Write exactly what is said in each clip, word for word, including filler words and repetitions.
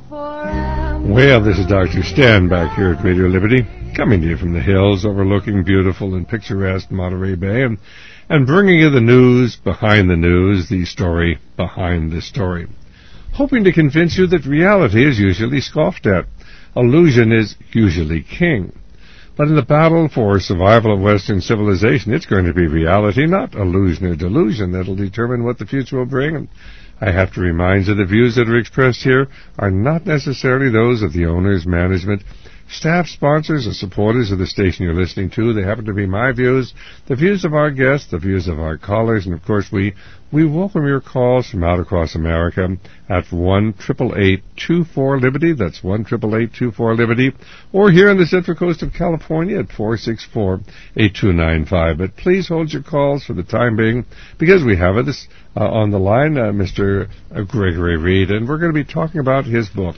Well, this is Doctor Stan back here at Radio Liberty, coming to you from the hills overlooking beautiful and picturesque Monterey Bay, and, and bringing you the news behind the news, the story behind the story. Hoping to convince you that reality is usually scoffed at. Illusion is usually king. But in the battle for survival of Western civilization, it's going to be reality, not illusion or delusion, that'll determine what the future will bring. And I have to remind you the views that are expressed here are not necessarily those of the owners, management, staff, sponsors, or supporters of the station you're listening to. They happen to be my views, the views of our guests, the views of our callers, and of course we we welcome your calls from out across America at one eight eight eight, two four, Liberty. That's one eight eight eight, two four, Liberty. Or here on the Central Coast of California at four six four, eight two nine five. But please hold your calls for the time being, because we have this uh, on the line, uh, Mister Gregory Reed, and we're going to be talking about his book,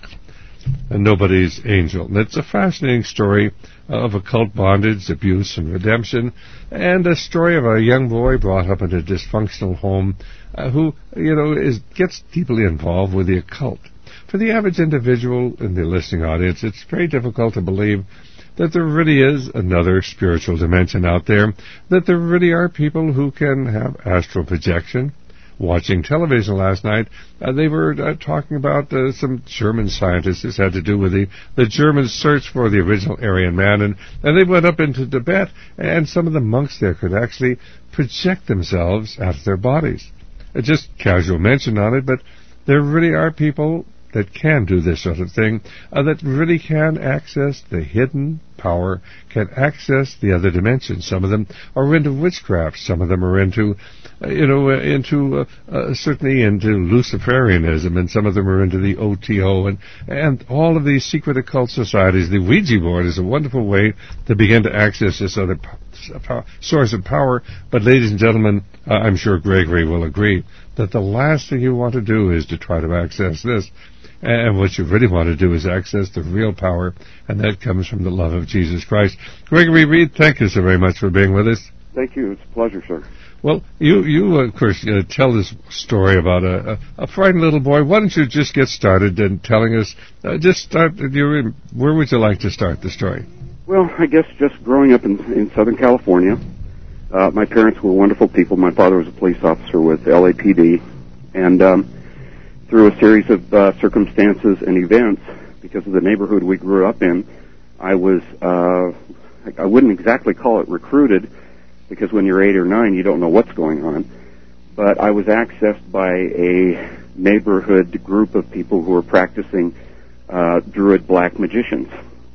Nobody's Angel. And it's a fascinating story of occult bondage, abuse, and redemption, and a story of a young boy brought up in a dysfunctional home uh, who, you know, is gets deeply involved with the occult. For the average individual in the listening audience, it's very difficult to believe that there really is another spiritual dimension out there, that there really are people who can have astral projection. Watching television last night, uh, they were uh, talking about uh, some German scientists. This had to do with the, the German search for the original Aryan man, and, and they went up into Tibet, and some of the monks there could actually project themselves out of their bodies. Uh, just casual mention on it, but there really are people that can do this sort of thing, uh, that really can access the hidden power, can access the other dimensions. Some of them are into witchcraft. Some of them are into, uh, you know, uh, into uh, uh, certainly into Luciferianism, and some of them are into the O T O, and and all of these secret occult societies. The Ouija board is a wonderful way to begin to access this other po- source of power. But, ladies and gentlemen, uh, I'm sure Gregory will agree that the last thing you want to do is to try to access this. And what you really want to do is access the real power, and that comes from the love of Jesus Christ. Gregory Reed, thank you so very much for being with us. Thank you. It's a pleasure, sir. Well, you, you uh, of course, uh, tell this story about a, a, a frightened little boy. Why don't you just get started in telling us, uh, just start, your, where would you like to start the story? Well, I guess just growing up in, in Southern California, uh, my parents were wonderful people. My father was a police officer with L A P D, and um, through a series of uh, circumstances and events, because of the neighborhood we grew up in, I was, uh, I wouldn't exactly call it recruited, because when you're eight or nine, you don't know what's going on. But I was accessed by a neighborhood group of people who were practicing uh, Druid black magicians.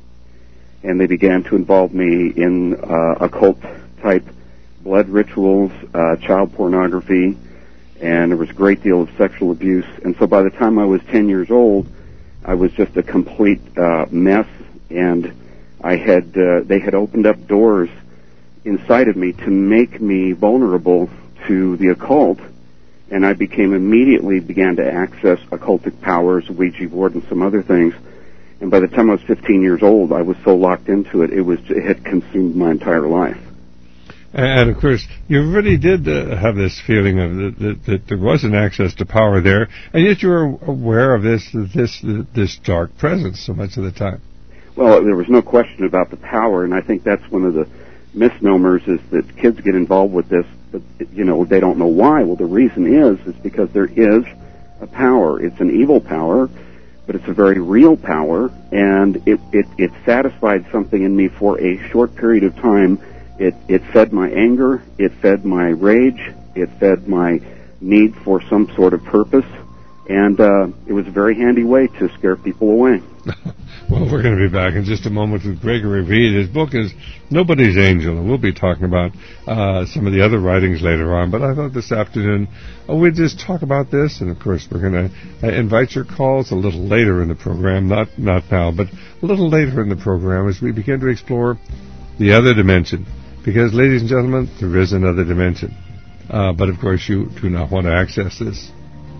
And they began to involve me in uh, occult-type blood rituals, uh, child pornography, and there was a great deal of sexual abuse. And so by the time I was ten years old, I was just a complete uh, mess, and I had uh, they had opened up doors inside of me to make me vulnerable to the occult, and I became immediately began to access occultic powers, Ouija board, and some other things. And by the time I was fifteen years old, I was so locked into it, it was it had consumed my entire life. And, of course, you really did uh, have this feeling of that, that, that there was an access to power there, and yet you were aware of this this this dark presence so much of the time. Well, there was no question about the power, and I think that's one of the misnomers is that kids get involved with this, but, you know, they don't know why. Well, the reason is is because there is a power. It's an evil power, but it's a very real power, and it, it, it satisfied something in me for a short period of time. It, it fed my anger, it fed my rage, it fed my need for some sort of purpose, and uh, it was a very handy way to scare people away. Well, we're going to be back in just a moment with Gregory Reed. His book is Nobody's Angel, and we'll be talking about uh, some of the other writings later on. But I thought this afternoon uh, we'd just talk about this, and of course we're going to uh, invite your calls a little later in the program, not not now, but a little later in the program as we begin to explore the other dimension. Because, ladies and gentlemen, there is another dimension. Uh, but, of course, you do not want to access this.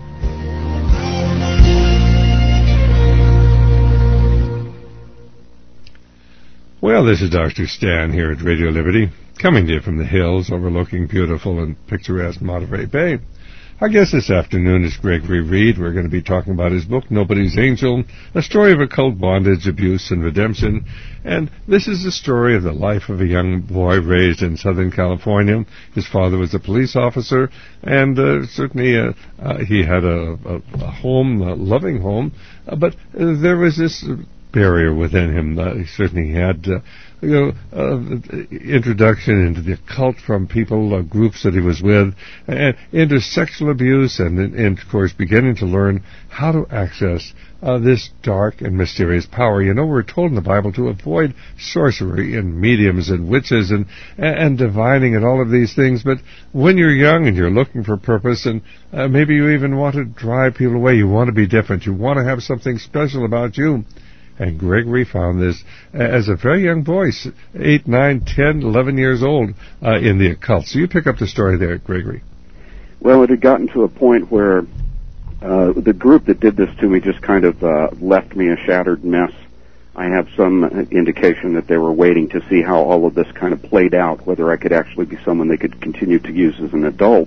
Well, this is Doctor Stan here at Radio Liberty, coming to you from the hills overlooking beautiful and picturesque Monterey Bay. Our guest this afternoon is Gregory Reed. We're going to be talking about his book, Nobody's Angel, a story of occult bondage, abuse, and redemption. And this is the story of the life of a young boy raised in Southern California. His father was a police officer, and uh, certainly uh, uh, he had a, a, a home, a loving home, uh, but uh, there was this barrier within him. Uh, he certainly had uh, you know, uh, introduction into the occult from people, uh, groups that he was with, and into sexual abuse, and, and of course beginning to learn how to access uh, this dark and mysterious power. You know, we're told in the Bible to avoid sorcery and mediums and witches and, and divining and all of these things, but when you're young and you're looking for purpose, and uh, maybe you even want to drive people away, you want to be different, you want to have something special about you. And Gregory found this as a very young boy, eight, nine, ten, eleven years old, uh, in the occult. So you pick up the story there, Gregory. Well, it had gotten to a point where uh, the group that did this to me just kind of uh, left me a shattered mess. I have some indication that they were waiting to see how all of this kind of played out, whether I could actually be someone they could continue to use as an adult.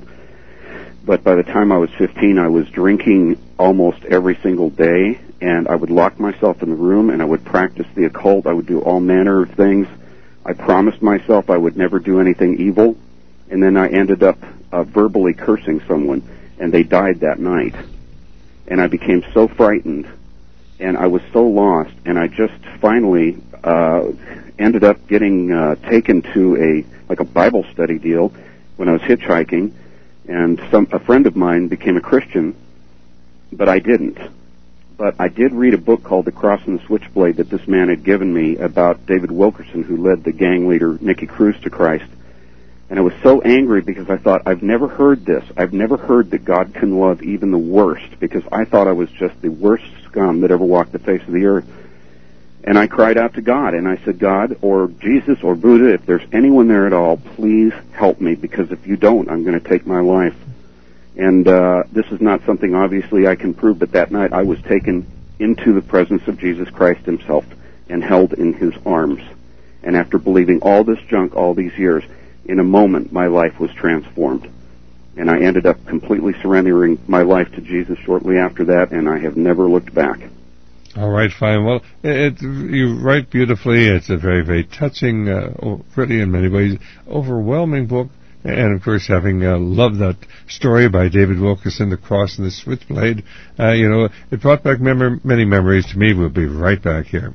But by the time I was fifteen, I was drinking almost every single day, and I would lock myself in the room, and I would practice the occult. I would do all manner of things. I promised myself I would never do anything evil, and then I ended up uh, verbally cursing someone, and they died that night. And I became so frightened, and I was so lost, and I just finally uh, ended up getting uh, taken to a like a Bible study deal when I was hitchhiking, and some a friend of mine became a Christian, but I didn't. But I did read a book called The Cross and the Switchblade that this man had given me about David Wilkerson, who led the gang leader Nicky Cruz to Christ. And I was so angry because I thought, I've never heard this. I've never heard that God can love even the worst, because I thought I was just the worst scum that ever walked the face of the earth. And I cried out to God, and I said, God, or Jesus, or Buddha, if there's anyone there at all, please help me, because if you don't, I'm going to take my life. And uh, this is not something obviously I can prove, but that night I was taken into the presence of Jesus Christ himself and held in his arms. And after believing all this junk all these years, in a moment my life was transformed. And I ended up completely surrendering my life to Jesus shortly after that, and I have never looked back. All right, fine. Well, it, you write beautifully. It's a very, very touching, uh, really in many ways, overwhelming book. And, of course, having uh, loved that story by David Wilkerson, The Cross and the Switchblade, uh, you know, it brought back mem- many memories to me. We'll be right back here.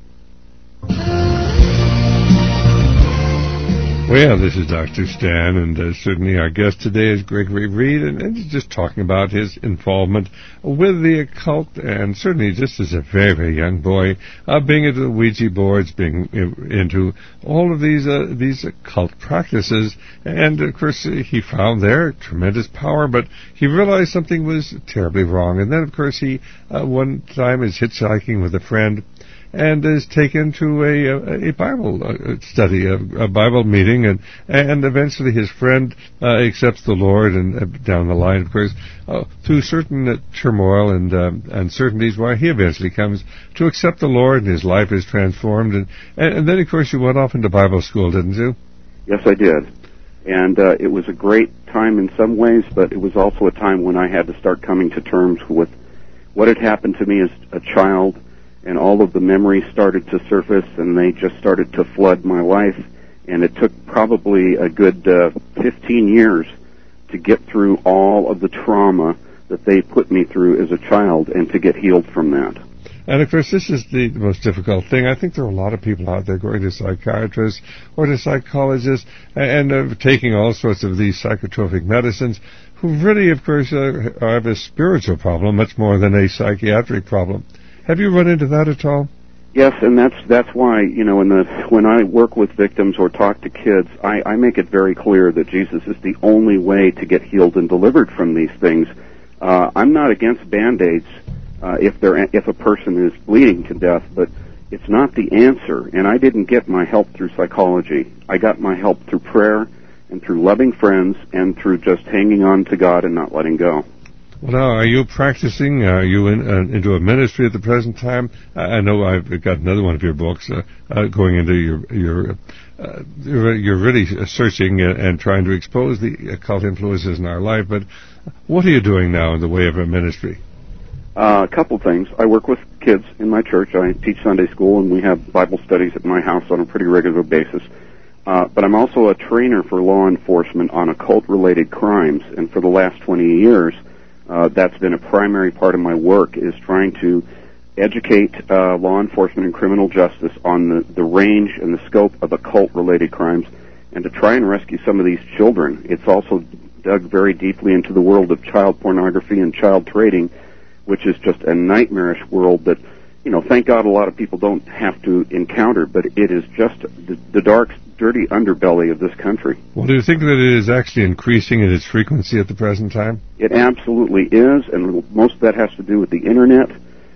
Well, this is Doctor Stan, and uh, certainly our guest today is Gregory Reed, and, and he's just talking about his involvement with the occult, and certainly just as a very, very young boy, uh, being into the Ouija boards, being into all of these uh, these occult practices, and of course he found there tremendous power, but he realized something was terribly wrong, and then of course he uh, one time is hitchhiking with a friend, and is taken to a, a Bible study, a, a Bible meeting, and and eventually his friend uh, accepts the Lord, and uh, down the line, of course, uh, through certain uh, turmoil and um, uncertainties, why he eventually comes to accept the Lord, and his life is transformed, and, and, and then, of course, you went off into Bible school, didn't you? Yes, I did. And uh, it was a great time in some ways, but it was also a time when I had to start coming to terms with what had happened to me as a child, and all of the memories started to surface, and they just started to flood my life. And it took probably a good uh, fifteen years to get through all of the trauma that they put me through as a child and to get healed from that. And, of course, this is the most difficult thing. I think there are a lot of people out there going to psychiatrists or to psychologists and uh, taking all sorts of these psychotropic medicines who really, of course, uh, have a spiritual problem much more than a psychiatric problem. Have you run into that at all? Yes, and that's that's why, you know, in the, when I work with victims or talk to kids, I, I make it very clear that Jesus is the only way to get healed and delivered from these things. Uh, I'm not against Band-Aids uh, if they're if a person is bleeding to death, but it's not the answer. And I didn't get my help through psychology. I got my help through prayer and through loving friends and through just hanging on to God and not letting go. Well, now, are you practicing? Are you in, uh, into a ministry at the present time? I, I know I've got another one of your books uh, uh, going into your your. Uh, you're, you're really searching and, and trying to expose the occult influences in our life. But what are you doing now in the way of a ministry? Uh, a couple things. I work with kids in my church. I teach Sunday school, and we have Bible studies at my house on a pretty regular basis. Uh, but I'm also a trainer for law enforcement on occult-related crimes, and for the last twenty years, uh, that's been a primary part of my work, is trying to educate uh, law enforcement and criminal justice on the, the range and the scope of occult-related crimes, and to try and rescue some of these children. It's also dug very deeply into the world of child pornography and child trading, which is just a nightmarish world that, you know, thank God a lot of people don't have to encounter, but it is just the, the dark, dirty underbelly of this country. Well, do you think that it is actually increasing in its frequency at the present time? It absolutely is, and most of that has to do with the Internet,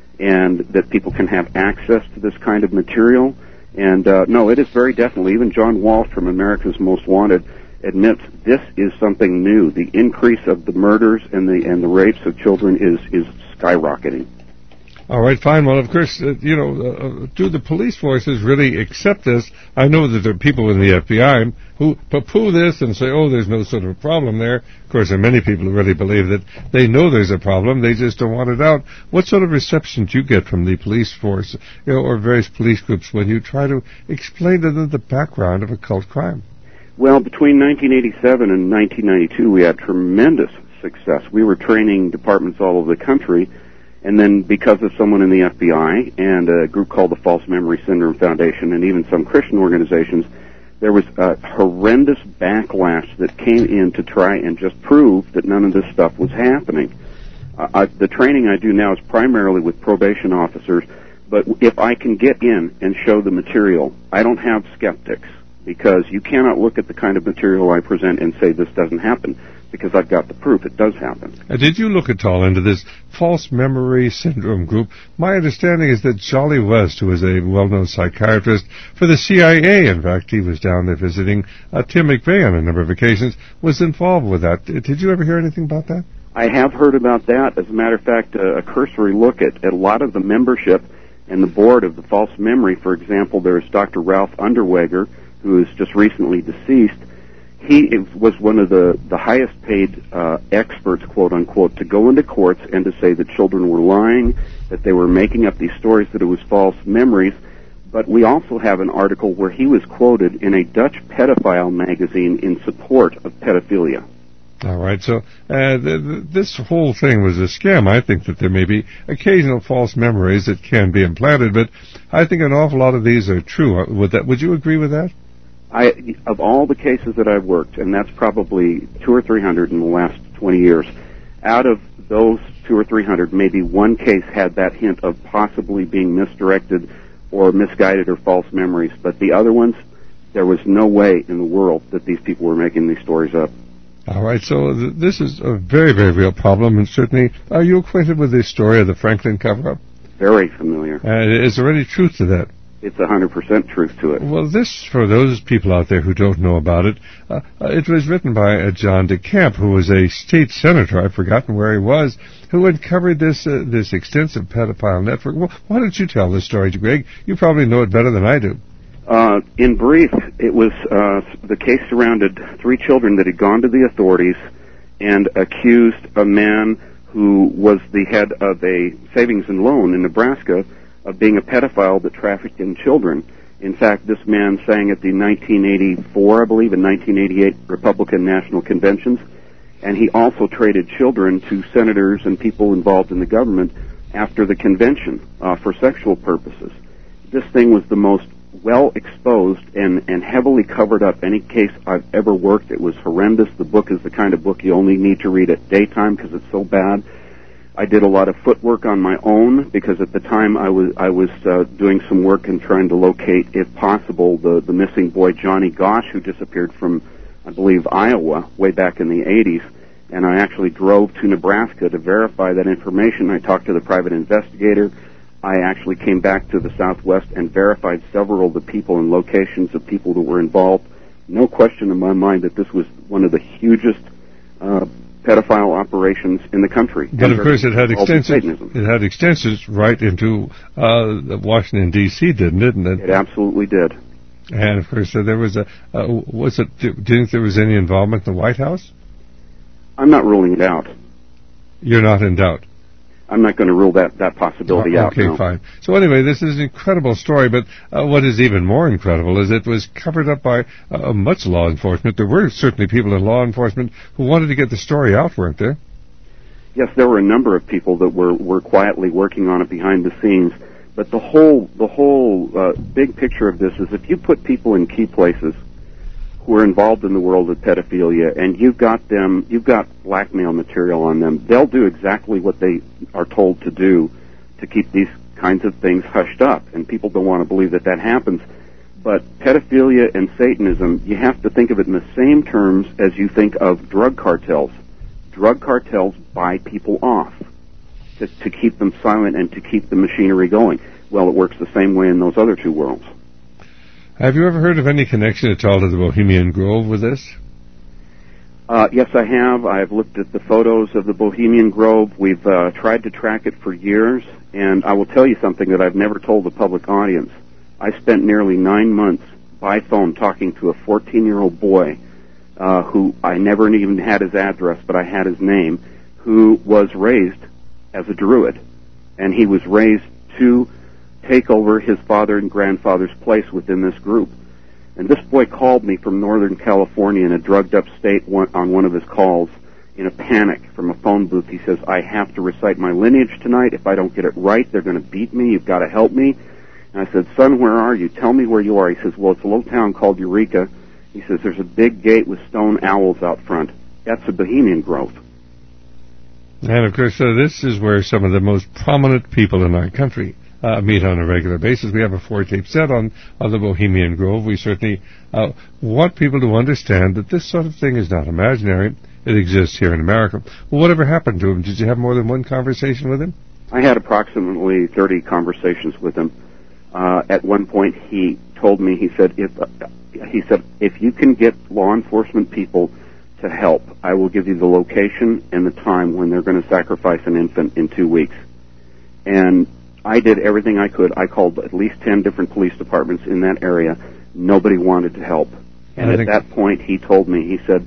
and that people can have access to this kind of material. And, uh, no, it is very definitely, even John Walsh from America's Most Wanted admits this is something new. The increase of the murders and the and the rapes of children is, is skyrocketing. All right, fine. Well, of course, uh, you know, uh, do the police forces really accept this? I know that there are people in the F B I who poo-poo this and say, oh, there's no sort of a problem there. Of course, there are many people who really believe that they know there's a problem, they just don't want it out. What sort of reception do you get from the police force, you know, or various police groups when you try to explain to them the background of occult crime? Well, between nineteen eighty-seven and nineteen ninety-two, we had tremendous success. We were training departments all over the country. And then because of someone in the F B I and a group called the False Memory Syndrome Foundation and even some Christian organizations, there was a horrendous backlash that came in to try and just prove that none of this stuff was happening. Uh, I, the training I do now is primarily with probation officers, but if I can get in and show the material, I don't have skeptics, because you cannot look at the kind of material I present and say this doesn't happen, because I've got the proof it does happen. Uh, did you look at all into this false memory syndrome group? My understanding is that Jolly West, who is a well-known psychiatrist for the C I A, in fact, he was down there visiting uh, Tim McVeigh on a number of occasions, was involved with that. Did you ever hear anything about that? I have heard about that. As a matter of fact, uh, a cursory look at, at a lot of the membership and the board of the false memory. For example, there's Doctor Ralph Underweger, who is just recently deceased. He was one of the, the highest paid uh, experts, quote unquote, to go into courts and to say that children were lying, that they were making up these stories, that it was false memories. But we also have an article where he was quoted in a Dutch pedophile magazine in support of pedophilia. All right, so uh, th- th- this whole thing was a scam. I think that there may be occasional false memories that can be implanted, but I think an awful lot of these are true. Would that? Would you agree with that? I, of all the cases that I've worked, and that's probably two or three hundred in the last twenty years, out of those two or three hundred, maybe one case had that hint of possibly being misdirected or misguided or false memories. But the other ones, there was no way in the world that these people were making these stories up. All right, so th- this is a very, very real problem, and certainly, are you acquainted with the story of the Franklin cover-up? Very familiar. Uh, is there any truth to that? It's one hundred percent truth to it. Well, this, for those people out there who don't know about it, uh, it was written by uh, John DeCamp, who was a state senator, I've forgotten where he was, who uncovered this uh, this extensive pedophile network. Well, why don't you tell this story, Greg? You probably know it better than I do. Uh, in brief, it was uh, the case surrounded three children that had gone to the authorities and accused a man who was the head of a savings and loan in Nebraska of being a pedophile that trafficked in children. In fact, this man sang at the nineteen eighty-four, I believe, and nineteen eighty-eight Republican National Conventions, and he also traded children to senators and people involved in the government after the convention uh, for sexual purposes. This thing was the most well exposed and, and heavily covered up any case I've ever worked. It was horrendous. The book is the kind of book you only need to read at daytime because it's so bad. I did a lot of footwork on my own because at the time I was I was uh, doing some work and trying to locate, if possible, the, the missing boy Johnny Gosch, who disappeared from, I believe, Iowa way back in the eighties. And I actually drove to Nebraska to verify that information. I talked to the private investigator. I actually came back to the Southwest and verified several of the people and locations of people that were involved. No question in my mind that this was one of the hugest uh, pedophile operations in the country. But of course, it had extensions. It had extensions right into uh, Washington D C, didn't it? And it? It absolutely did. And of course, uh, there was a. Uh, was it? Do, do you think there was any involvement in the White House? I'm not ruling it out. You're not in doubt. I'm not going to rule that, that possibility oh, out. Okay, no. fine. So anyway, this is an incredible story, but uh, what is even more incredible is it was covered up by uh, much law enforcement. There were certainly people in law enforcement who wanted to get the story out, weren't there? Yes, there were a number of people that were, were quietly working on it behind the scenes. But the whole the whole uh, big picture of this is if you put people in key places who are involved in the world of pedophilia, and you've got them, you've got blackmail material on them, they'll do exactly what they are told to do to keep these kinds of things hushed up. And people don't want to believe that that happens. But pedophilia and Satanism, you have to think of it in the same terms as you think of drug cartels. Drug cartels buy people off to, to keep them silent and to keep the machinery going. Well, it works the same way in those other two worlds. Have you ever heard of any connection at all to the Bohemian Grove with this? Uh, yes, I have. I've looked at the photos of the Bohemian Grove. We've uh, tried to track it for years, and I will tell you something that I've never told the public audience. I spent nearly nine months by phone talking to a fourteen-year-old boy uh, who I never even had his address, but I had his name, who was raised as a Druid, and he was raised to take over his father and grandfather's place within this group. And this boy called me from Northern California in a drugged-up state on one of his calls in a panic from a phone booth. He says, I have to recite my lineage tonight. If I don't get it right, they're going to beat me. You've got to help me. And I said, son, where are you? Tell me where you are. He says, well, it's a little town called Eureka. He says, there's a big gate with stone owls out front. That's the Bohemian Grove. And, of course, uh, this is where some of the most prominent people in our country uh, meet on a regular basis. We have a four-tape set on, on the Bohemian Grove. We certainly uh, want people to understand that this sort of thing is not imaginary. It exists here in America. Well, whatever happened to him? Did you have more than one conversation with him? I had approximately thirty conversations with him. Uh, at one point, he told me, he said, if, uh, he said, if you can get law enforcement people to help, I will give you the location and the time when they're going to sacrifice an infant in two weeks. And I did everything I could. I called at least ten different police departments in that area. Nobody wanted to help. And at that point, he told me, he said,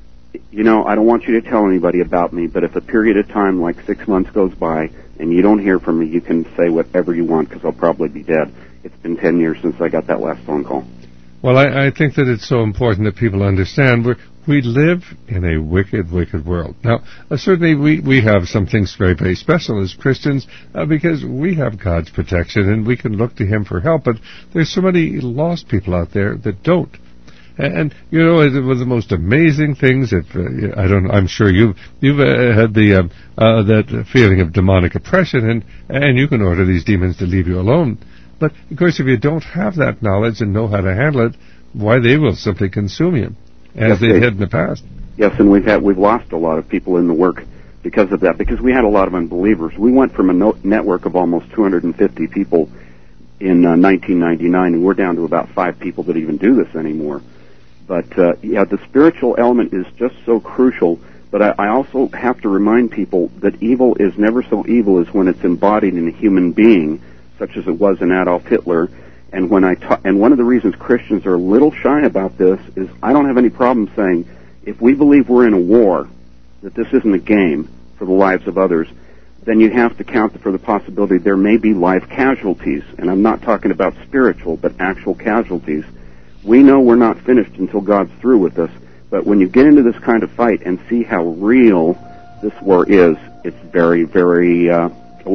you know, I don't want you to tell anybody about me, but if a period of time like six months goes by and you don't hear from me, you can say whatever you want because I'll probably be dead. It's been ten years since I got that last phone call. Well, I, I think that it's so important that people understand we're, we live in a wicked, wicked world. Now, uh, certainly we, we have some things very, very special as Christians uh, because we have God's protection and we can look to Him for help, but there's so many lost people out there that don't. And, and you know, it was the most amazing things. If uh, I don't, I'm sure you've you've uh, had the uh, uh, that feeling of demonic oppression, and and you can order these demons to leave you alone. But of course, if you don't have that knowledge and know how to handle it, why they will simply consume you, as yes, they did in the past. Yes, and we've had we've lost a lot of people in the work because of that. Because we had a lot of unbelievers. We went from a no- network of almost two hundred fifty people in uh, nineteen ninety-nine, and we're down to about five people that even do this anymore. But, uh, yeah, the spiritual element is just so crucial, but I, I also have to remind people that evil is never so evil as when it's embodied in a human being, such as it was in Adolf Hitler. And when I ta- and one of the reasons Christians are a little shy about this is I don't have any problem saying if we believe we're in a war, that this isn't a game for the lives of others, then you have to count for the possibility there may be life casualties. And I'm not talking about spiritual, but actual casualties. We know we're not finished until God's through with us, but when you get into this kind of fight and see how real this war is, it's very, very uh,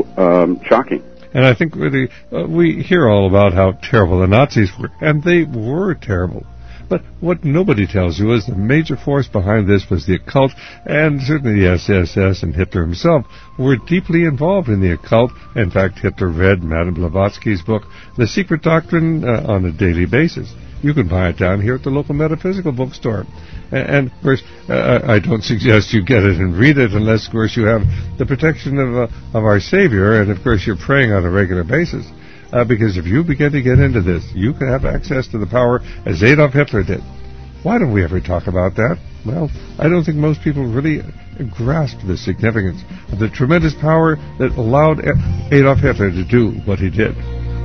um, shocking. And I think really, uh, we hear all about how terrible the Nazis were, and they were terrible. But what nobody tells you is the major force behind this was the occult, and certainly the S S S and Hitler himself were deeply involved in the occult. In fact, Hitler read Madame Blavatsky's book, The Secret Doctrine, uh, on a daily basis. You can buy it down here at the local metaphysical bookstore. And, and of course, uh, I don't suggest you get it and read it unless, of course, you have the protection of uh, of our Savior, and, of course, you're praying on a regular basis. Uh, because if you begin to get into this, you can have access to the power as Adolf Hitler did. Why don't we ever talk about that? well, I don't think most people really grasp the significance of the tremendous power that allowed Adolf Hitler to do what he did.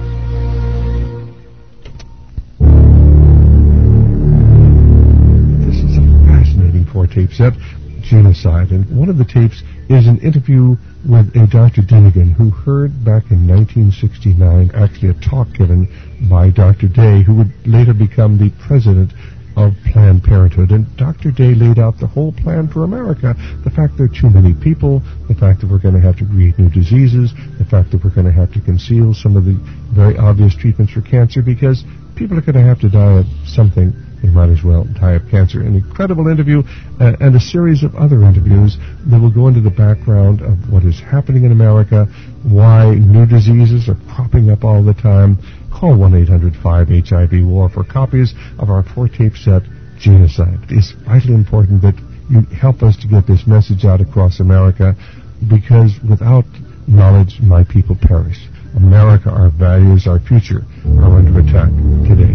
This is a fascinating four-tape set, Genocide, and one of the tapes is an interview with a Doctor Dinnigan, who heard back in nineteen sixty-nine, actually a talk given by Doctor Day, who would later become the president of Planned Parenthood. And Doctor Day laid out the whole plan for America, the fact there are too many people, the fact that we're going to have to create new diseases, the fact that we're going to have to conceal some of the very obvious treatments for cancer, because people are going to have to die of something. They might as well die of cancer. An incredible interview uh, and a series of other interviews that will go into the background of what is happening in America, why new diseases are cropping up all the time. Call one eight hundred five H I V war for copies of our four-tape set, Genocide. It's vitally important that you help us to get this message out across America, because without knowledge, my people perish. America, our values, our future are under attack today.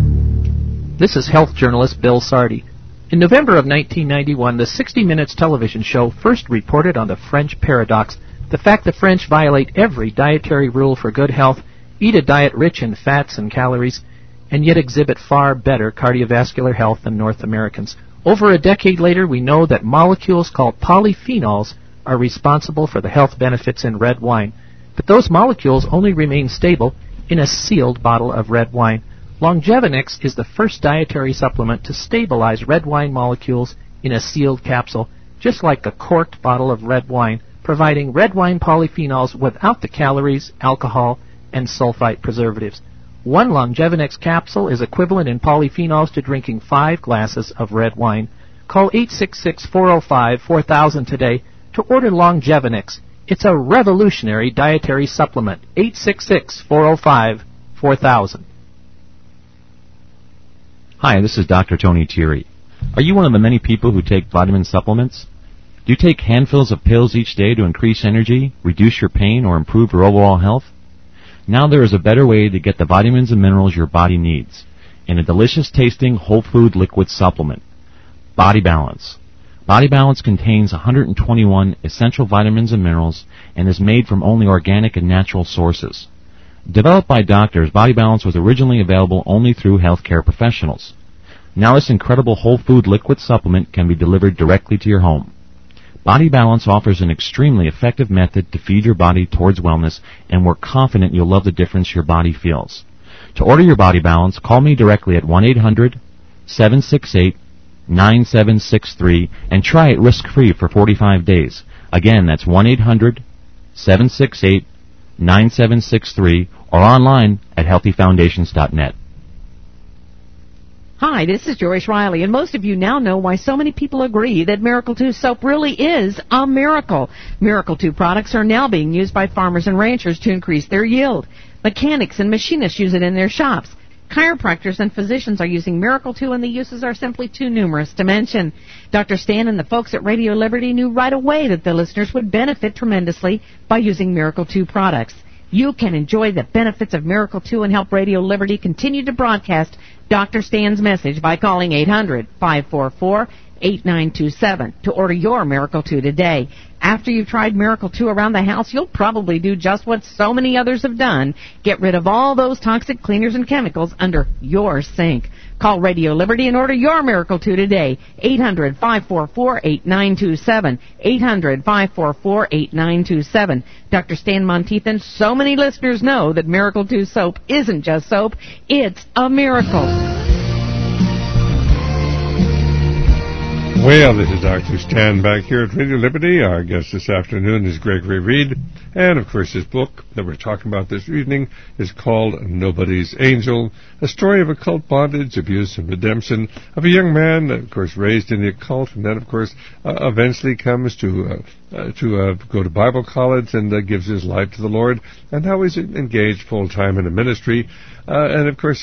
This is health journalist Bill Sardi. In November of nineteen ninety-one, the sixty minutes television show first reported on the French paradox, the fact the French violate every dietary rule for good health, eat a diet rich in fats and calories, and yet exhibit far better cardiovascular health than North Americans. Over a decade later, we know that molecules called polyphenols are responsible for the health benefits in red wine. But those molecules only remain stable in a sealed bottle of red wine. Longevinix is the first dietary supplement to stabilize red wine molecules in a sealed capsule, just like a corked bottle of red wine, providing red wine polyphenols without the calories, alcohol, and sulfite preservatives. One Longevinix capsule is equivalent in polyphenols to drinking five glasses of red wine. Call eight six six, four oh five, four thousand today to order Longevinix. It's a revolutionary dietary supplement. eight six six, four oh five, four thousand. Hi, this is Doctor Tony Thierry. Are you one of the many people who take vitamin supplements? Do you take handfuls of pills each day to increase energy, reduce your pain, or improve your overall health? Now there is a better way to get the vitamins and minerals your body needs in a delicious-tasting whole food liquid supplement. Body Balance. Body Balance contains one hundred twenty-one essential vitamins and minerals and is made from only organic and natural sources. Developed by doctors, Body Balance was originally available only through healthcare professionals. Now this incredible whole food liquid supplement can be delivered directly to your home. Body Balance offers an extremely effective method to feed your body towards wellness, and we're confident you'll love the difference your body feels. To order your Body Balance, call me directly at one eight hundred, seven six eight, nine seven six three and try it risk-free for forty-five days. Again, that's one eight hundred, seven six eight, nine seven six three or online at healthy foundations dot net. Hi, this is Joyce Riley, and most of you now know why so many people agree that Miracle two soap really is a miracle. Miracle two products are now being used by farmers and ranchers to increase their yield. Mechanics and machinists use it in their shops. Chiropractors and physicians are using Miracle two, and the uses are simply too numerous to mention. Doctor Stan and the folks at Radio Liberty knew right away that the listeners would benefit tremendously by using Miracle two products. You can enjoy the benefits of Miracle two and help Radio Liberty continue to broadcast Doctor Stan's message by calling eight hundred, five four four, eight nine two seven to order your Miracle two today. After you've tried Miracle two around the house, you'll probably do just what so many others have done. Get rid of all those toxic cleaners and chemicals under your sink. Call Radio Liberty and order your Miracle two today. eight hundred, five four four, eight nine two seven. eight hundred, five four four, eight nine two seven. Doctor Stan Monteith and so many listeners know that Miracle two soap isn't just soap, it's a miracle. Well, this is Doctor Stan back here at Radio Liberty. Our guest this afternoon is Gregory Reed. And, of course, his book that we're talking about this evening is called Nobody's Angel, a story of occult bondage, abuse, and redemption of a young man, of course, raised in the occult, and then, of course, uh, eventually comes to uh, uh, to uh, go to Bible college and uh, gives his life to the Lord, and how he's engaged full-time in a ministry. Uh, and, of course, he's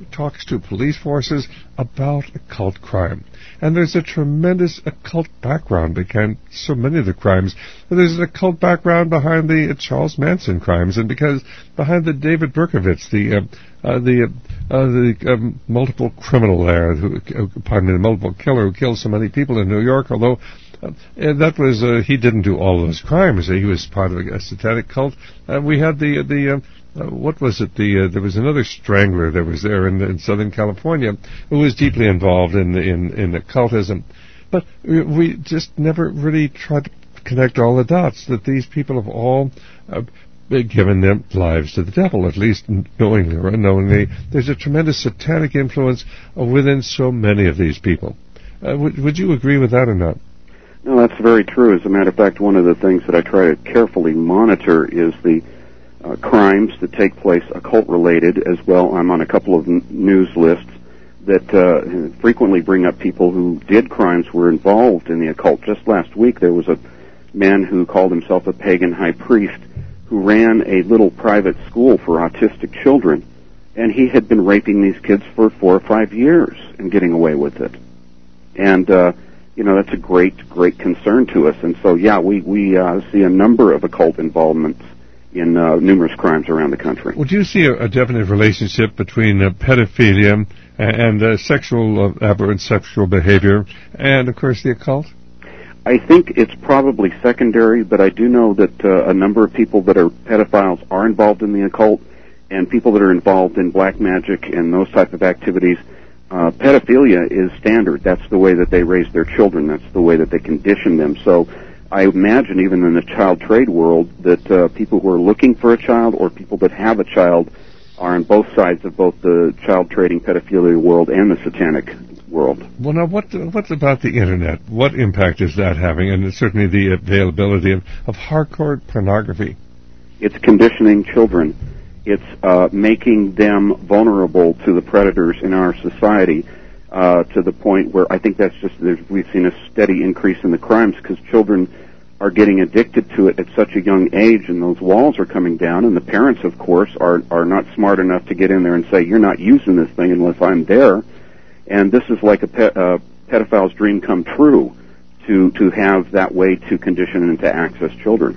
talks to police forces about occult crime. And there's a tremendous occult background behind so many of the crimes. There's an occult background behind the uh, Charles Manson crimes, and because behind the David Berkowitz, the uh, uh, the uh, the um, multiple criminal there, who, uh, pardon me, the multiple killer who killed so many people in New York. Although uh, that was uh, he didn't do all those crimes. He was part of a, a satanic cult. Uh, we had the the uh, Uh, what was it? The uh, there was another strangler that was there in, in Southern California who was deeply involved in in in occultism, but we just never really tried to connect all the dots. That these people have all uh, given their lives to the devil, at least knowingly or unknowingly. There's a tremendous satanic influence uh, within so many of these people. Uh, would would you agree with that or not? No, that's very true. As a matter of fact, one of the things that I try to carefully monitor is the Uh, crimes that take place occult-related as well. I'm on a couple of n- news lists that uh, frequently bring up people who did crimes, were involved in the occult. Just last week there was a man who called himself a pagan high priest who ran a little private school for autistic children, and he had been raping these kids for four or five years and getting away with it. And, uh, you know, that's a great, great concern to us. And so, yeah, we, we uh, see a number of occult involvements in uh, numerous crimes around the country. Would you see a, a definite relationship between uh, pedophilia and, and uh, sexual uh, aberrant sexual behavior and, of course, the occult? I think it's probably secondary, but I do know that uh, a number of people that are pedophiles are involved in the occult, and people that are involved in black magic and those type of activities. Uh, pedophilia is standard. That's the way that they raise their children. That's the way that they condition them. So I imagine even in the child trade world that uh, people who are looking for a child or people that have a child are on both sides of both the child trading pedophilia world and the satanic world. Well, now, what what about the Internet? What impact is that having, and certainly the availability of, of hardcore pornography? It's conditioning children. It's uh, making them vulnerable to the predators in our society. Uh, to the point where I think that's just, we've seen a steady increase in the crimes because children are getting addicted to it at such a young age, and those walls are coming down, and the parents, of course, are, are not smart enough to get in there and say, you're not using this thing unless I'm there. And this is like a pe- uh, pedophile's dream come true to, to have that way to condition and to access children.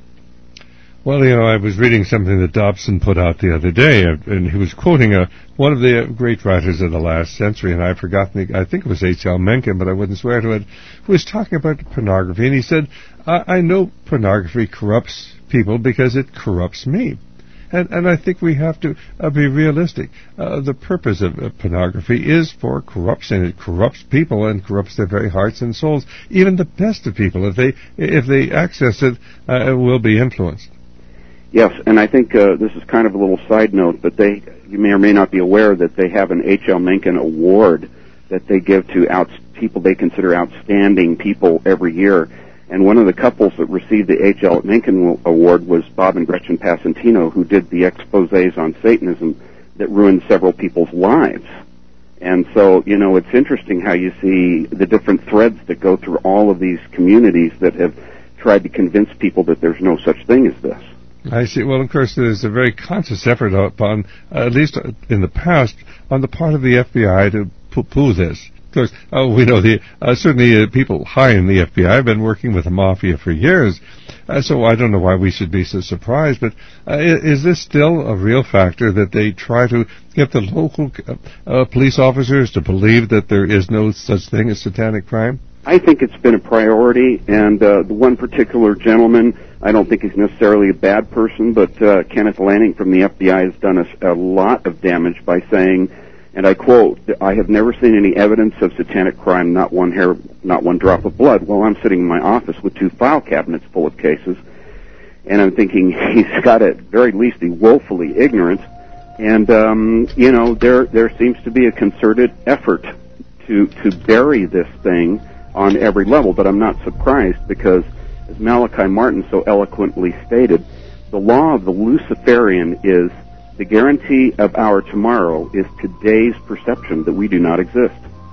Well, you know, I was reading something that Dobson put out the other day, and he was quoting a, one of the great writers of the last century, and I've forgotten, the, I think it was H L Mencken, but I wouldn't swear to it, who was talking about pornography, and he said, I, I know pornography corrupts people because it corrupts me. And, and I think we have to uh, be realistic. Uh, the purpose of uh, pornography is for corruption. It corrupts people and corrupts their very hearts and souls. Even the best of people, if they, if they access it, uh, will be influenced. Yes, and I think uh, this is kind of a little side note, but they, you may or may not be aware that they have an H L Mencken Award that they give to out, people they consider outstanding people every year. And one of the couples that received the H L Mencken Award was Bob and Gretchen Passantino, who did the exposés on Satanism that ruined several people's lives. And so, you know, it's interesting how you see the different threads that go through all of these communities that have tried to convince people that there's no such thing as this. I see. Well, of course, there's a very conscious effort upon, uh, at least in the past, on the part of the F B I to poo-poo this. Of course, uh, we know the uh, certainly uh, people high in the F B I have been working with the mafia for years, uh, so I don't know why we should be so surprised. But uh, is this still a real factor that they try to get the local uh, uh, police officers to believe that there is no such thing as satanic crime? I think it's been a priority, and uh, the one particular gentleman, I don't think he's necessarily a bad person, but uh, Kenneth Lanning from the F B I has done a, a lot of damage by saying, and I quote, I have never seen any evidence of satanic crime, not one hair, not one drop of blood. Well, I'm sitting in my office with two file cabinets full of cases, and I'm thinking he's got at very least be woefully ignorant, and, um, you know, there there seems to be a concerted effort to to bury this thing on every level, but I'm not surprised because, as Malachi Martin so eloquently stated, the law of the Luciferian is the guarantee of our tomorrow is today's perception that we do not exist.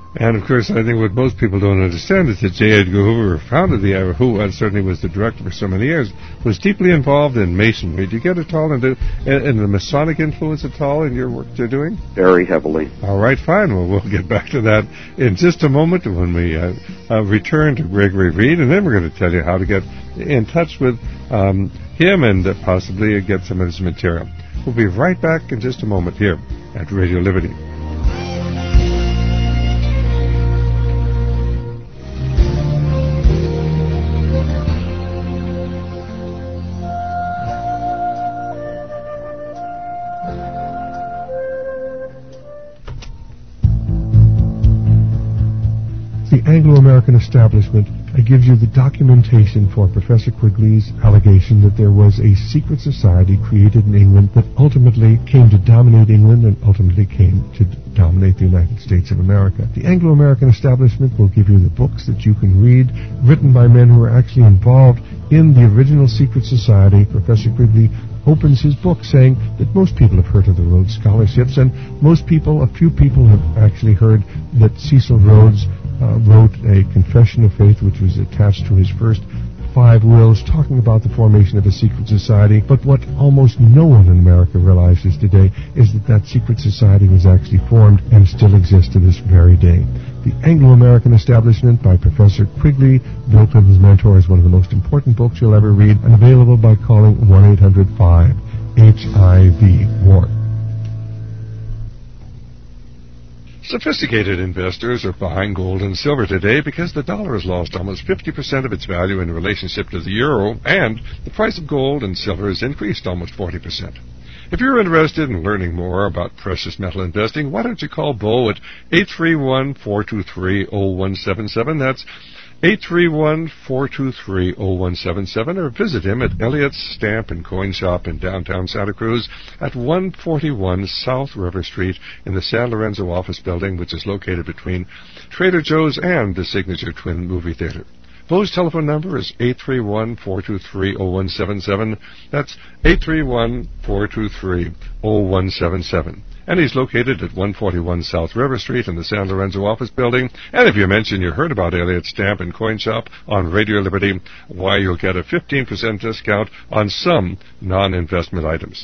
And, of course, I think what most people don't understand is that J. Edgar Hoover, who founded the uh, who and certainly was the director for so many years, was deeply involved in Masonry. Do you get at all into, in the Masonic influence at all in your work you're doing? Very heavily. All right, fine. Well, we'll get back to that in just a moment when we uh, uh, return to Gregory Reed, and then we're going to tell you how to get in touch with um, him and uh, possibly get some of his material. We'll be right back in just a moment here at Radio Liberty. The Anglo-American establishment gives you the documentation for Professor Quigley's allegation that there was a secret society created in England that ultimately came to dominate England and ultimately came to dominate the United States of America. The Anglo-American establishment will give you the books that you can read, written by men who were actually involved in the original secret society. Professor Quigley opens his book saying that most people have heard of the Rhodes Scholarships, and most people, a few people, have actually heard that Cecil Rhodes Uh, wrote a confession of faith which was attached to his first five wills talking about the formation of a secret society. But what almost no one in America realizes today is that that secret society was actually formed and still exists to this very day. The Anglo-American Establishment by Professor Quigley, Bill Clinton's mentor, is one of the most important books you'll ever read, and available by calling one eight hundred five H I V WARN. Sophisticated investors are buying gold and silver today because the dollar has lost almost fifty percent of its value in relationship to the euro, and the price of gold and silver has increased almost forty percent. If you're interested in learning more about precious metal investing, why don't you call Bo at eight three one, four two three, zero one seven seven. That's eight three one, four two three, zero one seven seven, or visit him at Elliott's Stamp and Coin Shop in downtown Santa Cruz at one forty-one South River Street in the San Lorenzo office building, which is located between Trader Joe's and the Signature Twin Movie Theater. Bo's telephone number is eight three one, four two three, zero one seven seven. That's eight three one, four two three, zero one seven seven. And he's located at one forty-one South River Street in the San Lorenzo office building. And if you mention you heard about Elliott Stamp and Coin Shop on Radio Liberty, why, you'll get a fifteen percent discount on some non-investment items.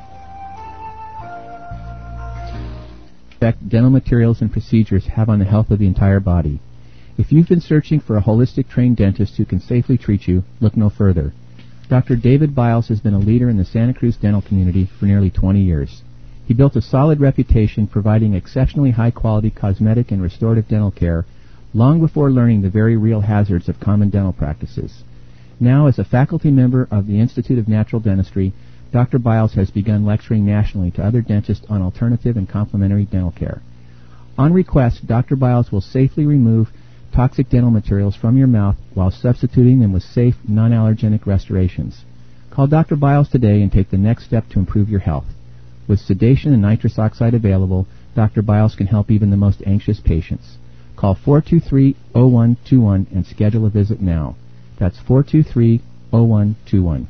Effect dental materials and procedures have on the health of the entire body. If you've been searching for a holistic trained dentist who can safely treat you, look no further. Doctor David Biles has been a leader in the Santa Cruz dental community for nearly twenty years. He built a solid reputation providing exceptionally high-quality cosmetic and restorative dental care long before learning the very real hazards of common dental practices. Now, as a faculty member of the Institute of Natural Dentistry, Doctor Biles has begun lecturing nationally to other dentists on alternative and complementary dental care. On request, Doctor Biles will safely remove toxic dental materials from your mouth while substituting them with safe, non-allergenic restorations. Call Doctor Biles today and take the next step to improve your health. With sedation and nitrous oxide available, Doctor Biles can help even the most anxious patients. Call four two three, zero one two one and schedule a visit now. That's four two three, zero one two one.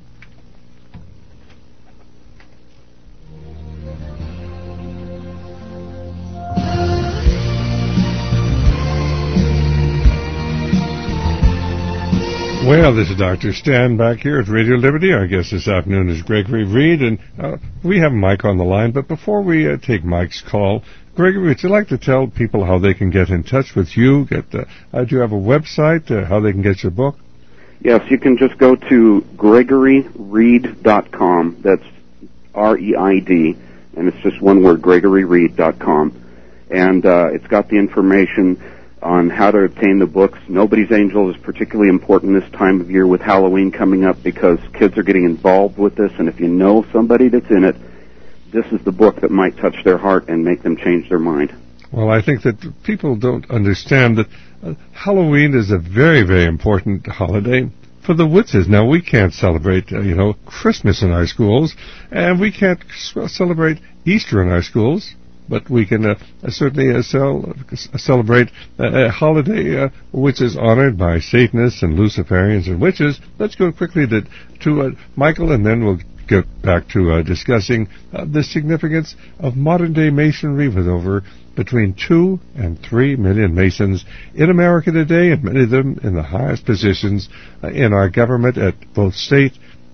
Well, this is Doctor Stan back here at Radio Liberty. Our guest this afternoon is Gregory Reed, and uh, we have Mike on the line. But before we uh, take Mike's call, Gregory, would you like to tell people how they can get in touch with you? Get uh, uh, do you have a website, uh, how they can get your book? Yes, you can just go to gregory reed dot com. That's R E I D, and it's just one word, gregory reed dot com. And uh, it's got the information on how to obtain the books. Nobody's Angel is particularly important this time of year with Halloween coming up because kids are getting involved with this, and if you know somebody that's in it, this is the book that might touch their heart and make them change their mind. Well, I think that people don't understand that uh, Halloween is a very, very important holiday for the witches. Now, we can't celebrate, uh, you know, Christmas in our schools, and we can't celebrate Easter in our schools. But we can uh, certainly uh, cel- uh, celebrate uh, a holiday uh, which is honored by Satanists and Luciferians and witches. Let's go quickly to, to uh, Michael, and then we'll get back to uh, discussing uh, the significance of modern-day Masonry with over between two and three million Masons in America today, and many of them in the highest positions uh, in our government at both state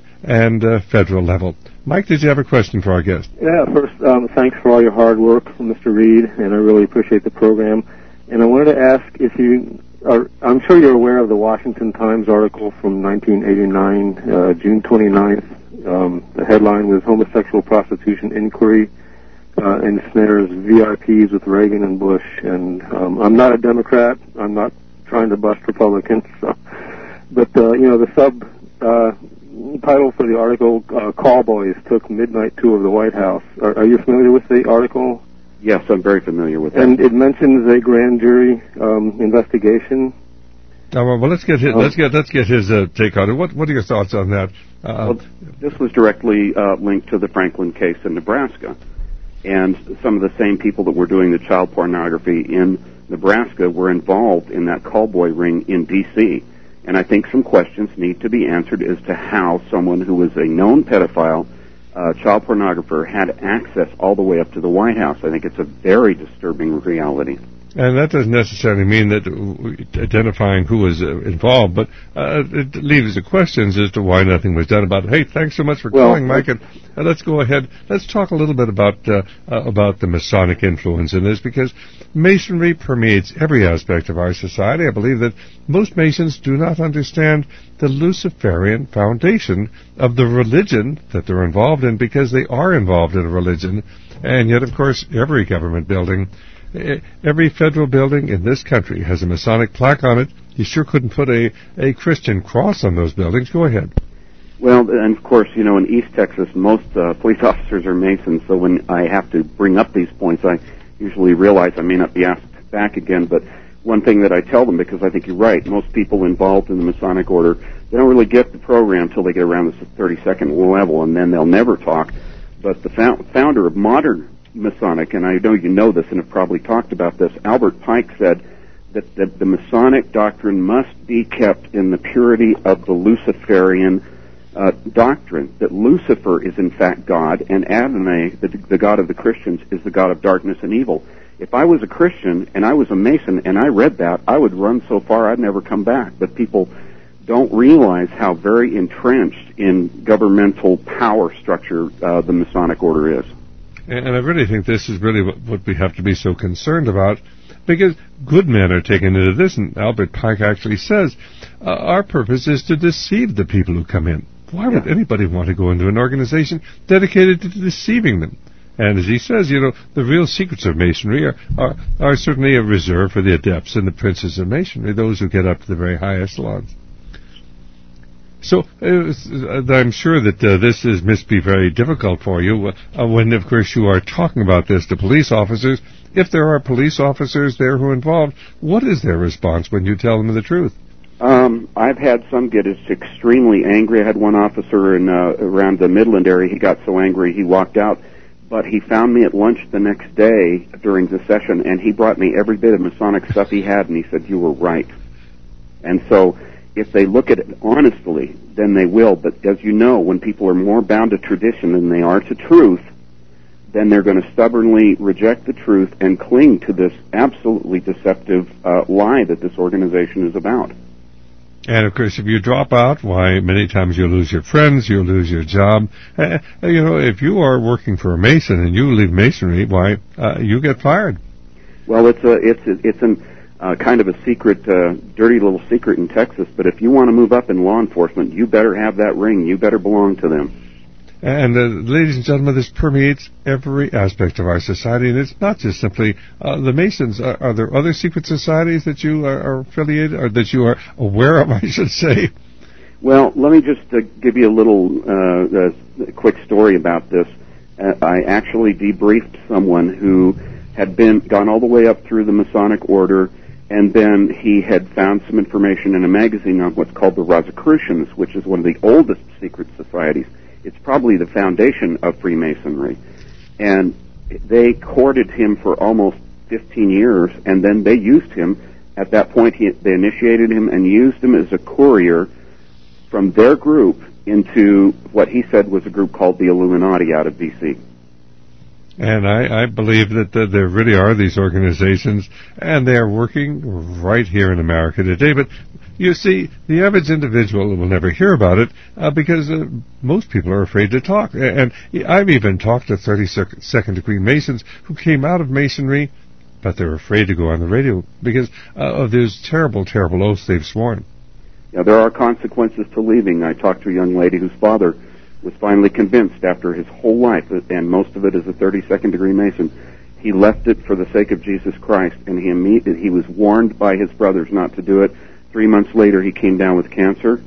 and uh, federal level. Mike, did you have a question for our guest? Yeah, first, um, thanks for all your hard work, Mister Reed, and I really appreciate the program. And I wanted to ask if you are, I'm sure you're aware of the Washington Times article from nineteen eighty-nine, uh, June twenty-ninth. Um, the headline was Homosexual Prostitution Inquiry uh, ensnares V I Ps with Reagan and Bush. And um, I'm not a Democrat. I'm not trying to bust Republicans. So. But, uh, you know, the sub uh, title for the article, uh, Call Boys Took Midnight Tour of the White House. Are, are you familiar with the article? Yes, I'm very familiar with that. And it mentions a grand jury um, investigation. Uh, well, let's get his, oh. let's get let's get his uh, take on it. What what are your thoughts on that? Uh, well, this was directly uh, linked to the Franklin case in Nebraska, and some of the same people that were doing the child pornography in Nebraska were involved in that callboy ring in D C And I think some questions need to be answered as to how someone who was a known pedophile, uh, child pornographer, had access all the way up to the White House. I think it's a very disturbing reality. And that doesn't necessarily mean that identifying who was uh, involved, but uh, it leaves the questions as to why nothing was done about it. Hey, thanks so much for well, calling, Mike. And uh, let's go ahead. Let's talk a little bit about uh, uh, about the Masonic influence in this, because Masonry permeates every aspect of our society. I believe that most Masons do not understand the Luciferian foundation of the religion that they're involved in, because they are involved in a religion. And yet, of course, every government building, every federal building in this country has a Masonic plaque on it. You sure couldn't put a, a Christian cross on those buildings. Go ahead. Well, and of course, you know, in East Texas, most uh, police officers are Masons, so when I have to bring up these points, I usually realize I may not be asked back again. But one thing that I tell them, because I think you're right, most people involved in the Masonic order, they don't really get the program until they get around the thirty-second level, and then they'll never talk. But the founder of modern Masonic, and I know you know this and have probably talked about this, Albert Pike said that, that the Masonic doctrine must be kept in the purity of the Luciferian uh, doctrine, that Lucifer is in fact God, and Adonai, the, the God of the Christians, is the God of darkness and evil. If I was a Christian and I was a Mason and I read that, I would run so far I'd never come back. But people don't realize how very entrenched in governmental power structure uh, the Masonic order is. And I really think this is really what, what we have to be so concerned about, because good men are taken into this, and Albert Pike actually says, uh, our purpose is to deceive the people who come in. Why would yeah. anybody want to go into an organization dedicated to deceiving them? And as he says, you know, the real secrets of Masonry are, are, are certainly a reserve for the adepts and the princes of Masonry, those who get up to the very high echelons. So uh, I'm sure that uh, this is, must be very difficult for you uh, when, of course, you are talking about this to police officers. If there are police officers there who are involved, what is their response when you tell them the truth? Um, I've had some get extremely angry. I had one officer in uh, around the Midland area. He got so angry he walked out. But he found me at lunch the next day during the session, and he brought me every bit of Masonic stuff he had, and he said, you were right. And so if they look at it honestly, then they will. But as you know, when people are more bound to tradition than they are to truth, then they're going to stubbornly reject the truth and cling to this absolutely deceptive uh, lie that this organization is about. And, of course, if you drop out, why, many times you'll lose your friends, you'll lose your job. Uh, you know, if you are working for a Mason and you leave Masonry, why, uh, you get fired. Well, it's a, it's a, it's an, uh, kind of a secret, uh, dirty little secret in Texas, but if you want to move up in law enforcement, you better have that ring. You better belong to them. And, uh, ladies and gentlemen, this permeates every aspect of our society, and it's not just simply uh, the Masons. Are, are there other secret societies that you are, are affiliated, or that you are aware of, I should say? Well, let me just uh, give you a little uh, uh, quick story about this. Uh, I actually debriefed someone who had been gone all the way up through the Masonic order, and then he had found some information in a magazine on what's called the Rosicrucians, which is one of the oldest secret societies. It's probably the foundation of Freemasonry. And they courted him for almost fifteen years, and then they used him. At that point, he, they initiated him and used him as a courier from their group into what he said was a group called the Illuminati out of D C And I, I believe that uh, there really are these organizations, and they are working right here in America today. But you see, the average individual will never hear about it uh, because uh, most people are afraid to talk. And I've even talked to thirty-second degree Masons who came out of Masonry, but they're afraid to go on the radio because uh, of those terrible, terrible oaths they've sworn. Yeah, there are consequences to leaving. I talked to a young lady whose father was finally convinced after his whole life, and most of it as a thirty-second degree Mason, he left it for the sake of Jesus Christ, and he immediately, he was warned by his brothers not to do it. Three months later, he came down with cancer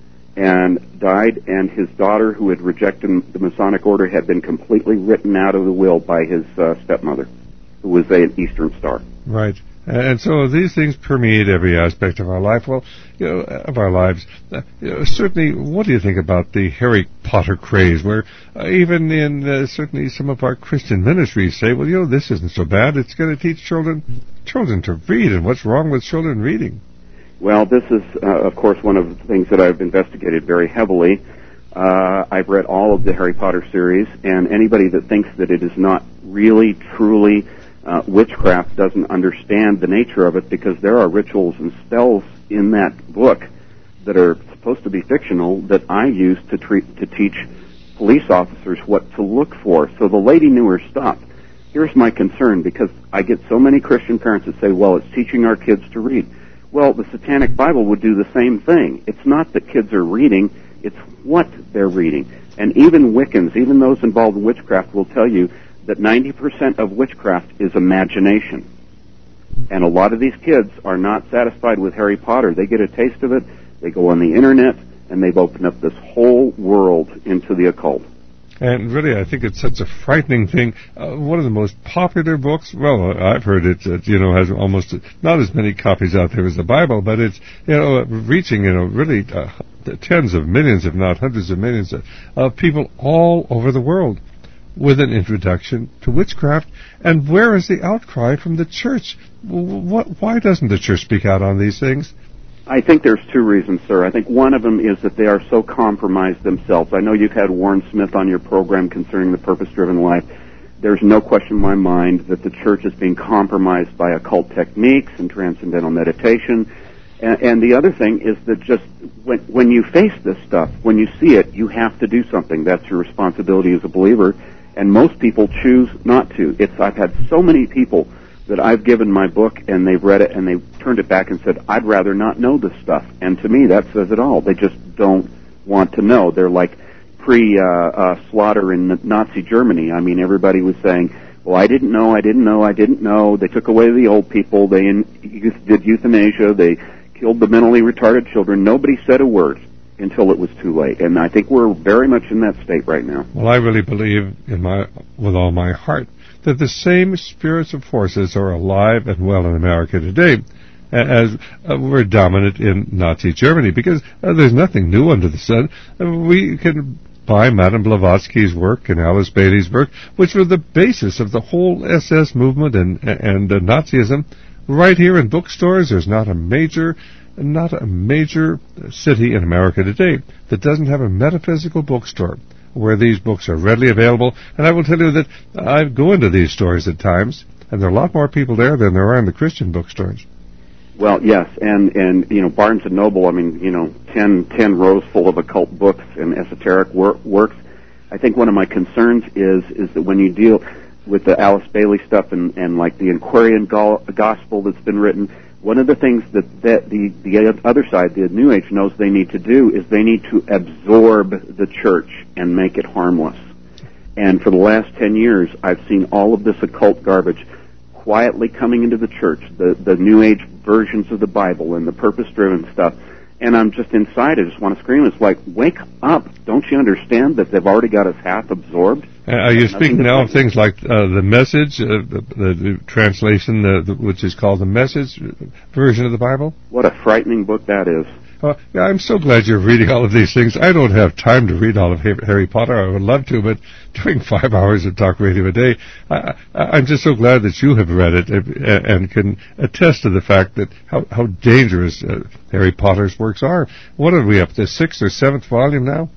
and died, and his daughter, who had rejected the Masonic order, had been completely written out of the will by his uh, stepmother, who was an Eastern Star. Right. And so these things permeate every aspect of our life. Well, you know, of our lives. Uh, you know, certainly, what do you think about the Harry Potter craze, where uh, even in uh, certainly some of our Christian ministries say, well, you know, this isn't so bad. It's going to teach children children to read, and what's wrong with children reading? Well, this is, uh, of course, one of the things that I've investigated very heavily. Uh, I've read all of the Harry Potter series, and anybody that thinks that it is not really, truly Uh, witchcraft doesn't understand the nature of it, because there are rituals and spells in that book that are supposed to be fictional that I use to treat, to teach police officers what to look for. So the lady knew her stuff. Here's my concern, because I get so many Christian parents that say, well, it's teaching our kids to read. Well, the Satanic Bible would do the same thing. It's not that kids are reading, it's what they're reading. And even Wiccans, even those involved in witchcraft, will tell you that ninety percent of witchcraft is imagination. And a lot of these kids are not satisfied with Harry Potter. They get a taste of it, they go on the internet, and they've opened up this whole world into the occult. And really, I think it's such a frightening thing. Uh, one of the most popular books, well, I've heard it, uh, you know, has almost not as many copies out there as the Bible, but it's, you know, reaching, you know, really uh, tens of millions, if not hundreds of millions of, of people all over the world, with an introduction to witchcraft. And where is the outcry from the church? What, why doesn't the church speak out on these things? I think there's two reasons, sir. I think one of them is that they are so compromised themselves. I know you've had Warren Smith on your program concerning the purpose-driven life. There's no question in my mind that the church is being compromised by occult techniques and transcendental meditation. And, and the other thing is that just when, when you face this stuff, when you see it, you have to do something. That's your responsibility as a believer. And most people choose not to. It's I've had so many people that I've given my book, and they've read it, and they've turned it back and said, I'd rather not know this stuff. And to me, that says it all. They just don't want to know. They're like pre-slaughter uh, uh, in Nazi Germany. I mean, everybody was saying, well, I didn't know, I didn't know, I didn't know. They took away the old people. They in, did euthanasia. They killed the mentally retarded children. Nobody said a word until it was too late. And I think we're very much in that state right now. Well, I really believe in my with all my heart that the same spiritual forces are alive and well in America today as uh, were dominant in Nazi Germany, because uh, there's nothing new under the sun. Uh, we can buy Madame Blavatsky's work and Alice Bailey's work, which were the basis of the whole S S movement and, and uh, Nazism, right here in bookstores. There's not a major Not a major city in America today that doesn't have a metaphysical bookstore where these books are readily available. And I will tell you that I go into these stores at times, and there are a lot more people there than there are in the Christian bookstores. Well, yes, and, and you know, Barnes and Noble, I mean, you know, ten, ten rows full of occult books and esoteric wor- works. I think one of my concerns is is that when you deal with the Alice Bailey stuff and, and like the Aquarian go- gospel that's been written, one of the things that, that the, the other side, the New Age, knows they need to do is they need to absorb the church and make it harmless. And for the last ten years, I've seen all of this occult garbage quietly coming into the church, the, the New Age versions of the Bible and the purpose-driven stuff. And I'm just inside, I just want to scream. It's like, wake up. Don't you understand that they've already got us half absorbed? Uh, are you speaking now of things like uh, the Message, uh, the, the translation, uh, the, which is called the Message version of the Bible? What a frightening book that is. Uh, yeah, I'm so glad you're reading all of these things. I don't have time to read all of Harry Potter. I would love to, but doing five hours of talk radio a day, I, I'm just so glad that you have read it and can attest to the fact that how, how dangerous uh, Harry Potter's works are. What are we up to, sixth or seventh volume now?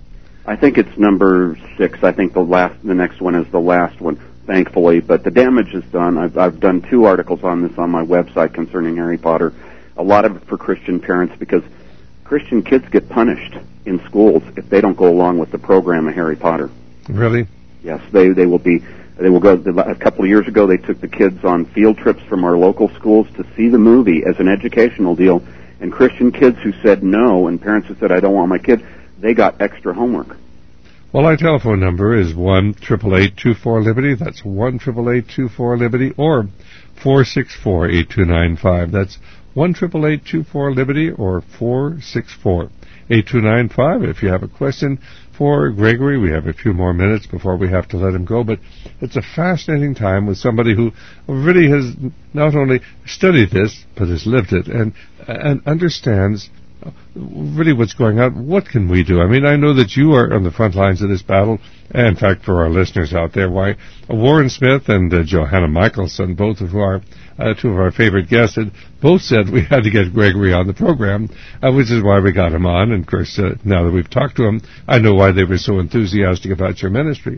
I think it's number six. I think the last, the next one is the last one, thankfully. But the damage is done. I've, I've done two articles on this on my website concerning Harry Potter. A lot of it for Christian parents, because Christian kids get punished in schools if they don't go along with the program of Harry Potter. Really? Yes, they they will be. They will go. A couple of years ago, they took the kids on field trips from our local schools to see the movie as an educational deal. And Christian kids who said no, and parents who said, I don't want my kid, they got extra homework. Well, our telephone number is one eight eight eight, two four, Liberty. That's one eight eight eight, two four, Liberty, or four six four, eight two nine five. That's one eight eight eight, two four, Liberty, or four six four, eight two nine five. If you have a question for Gregory, we have a few more minutes before we have to let him go, but it's a fascinating time with somebody who really has not only studied this, but has lived it and and understands really what's going on. What can we do? I mean, I know that you are on the front lines of this battle, and in fact, for our listeners out there, why Warren Smith and uh, Johanna Michelson, both of who are uh, two of our favorite guests, had both said we had to get Gregory on the program, uh, which is why we got him on. And of course, uh, now that we've talked to him, I know why they were so enthusiastic about your ministry.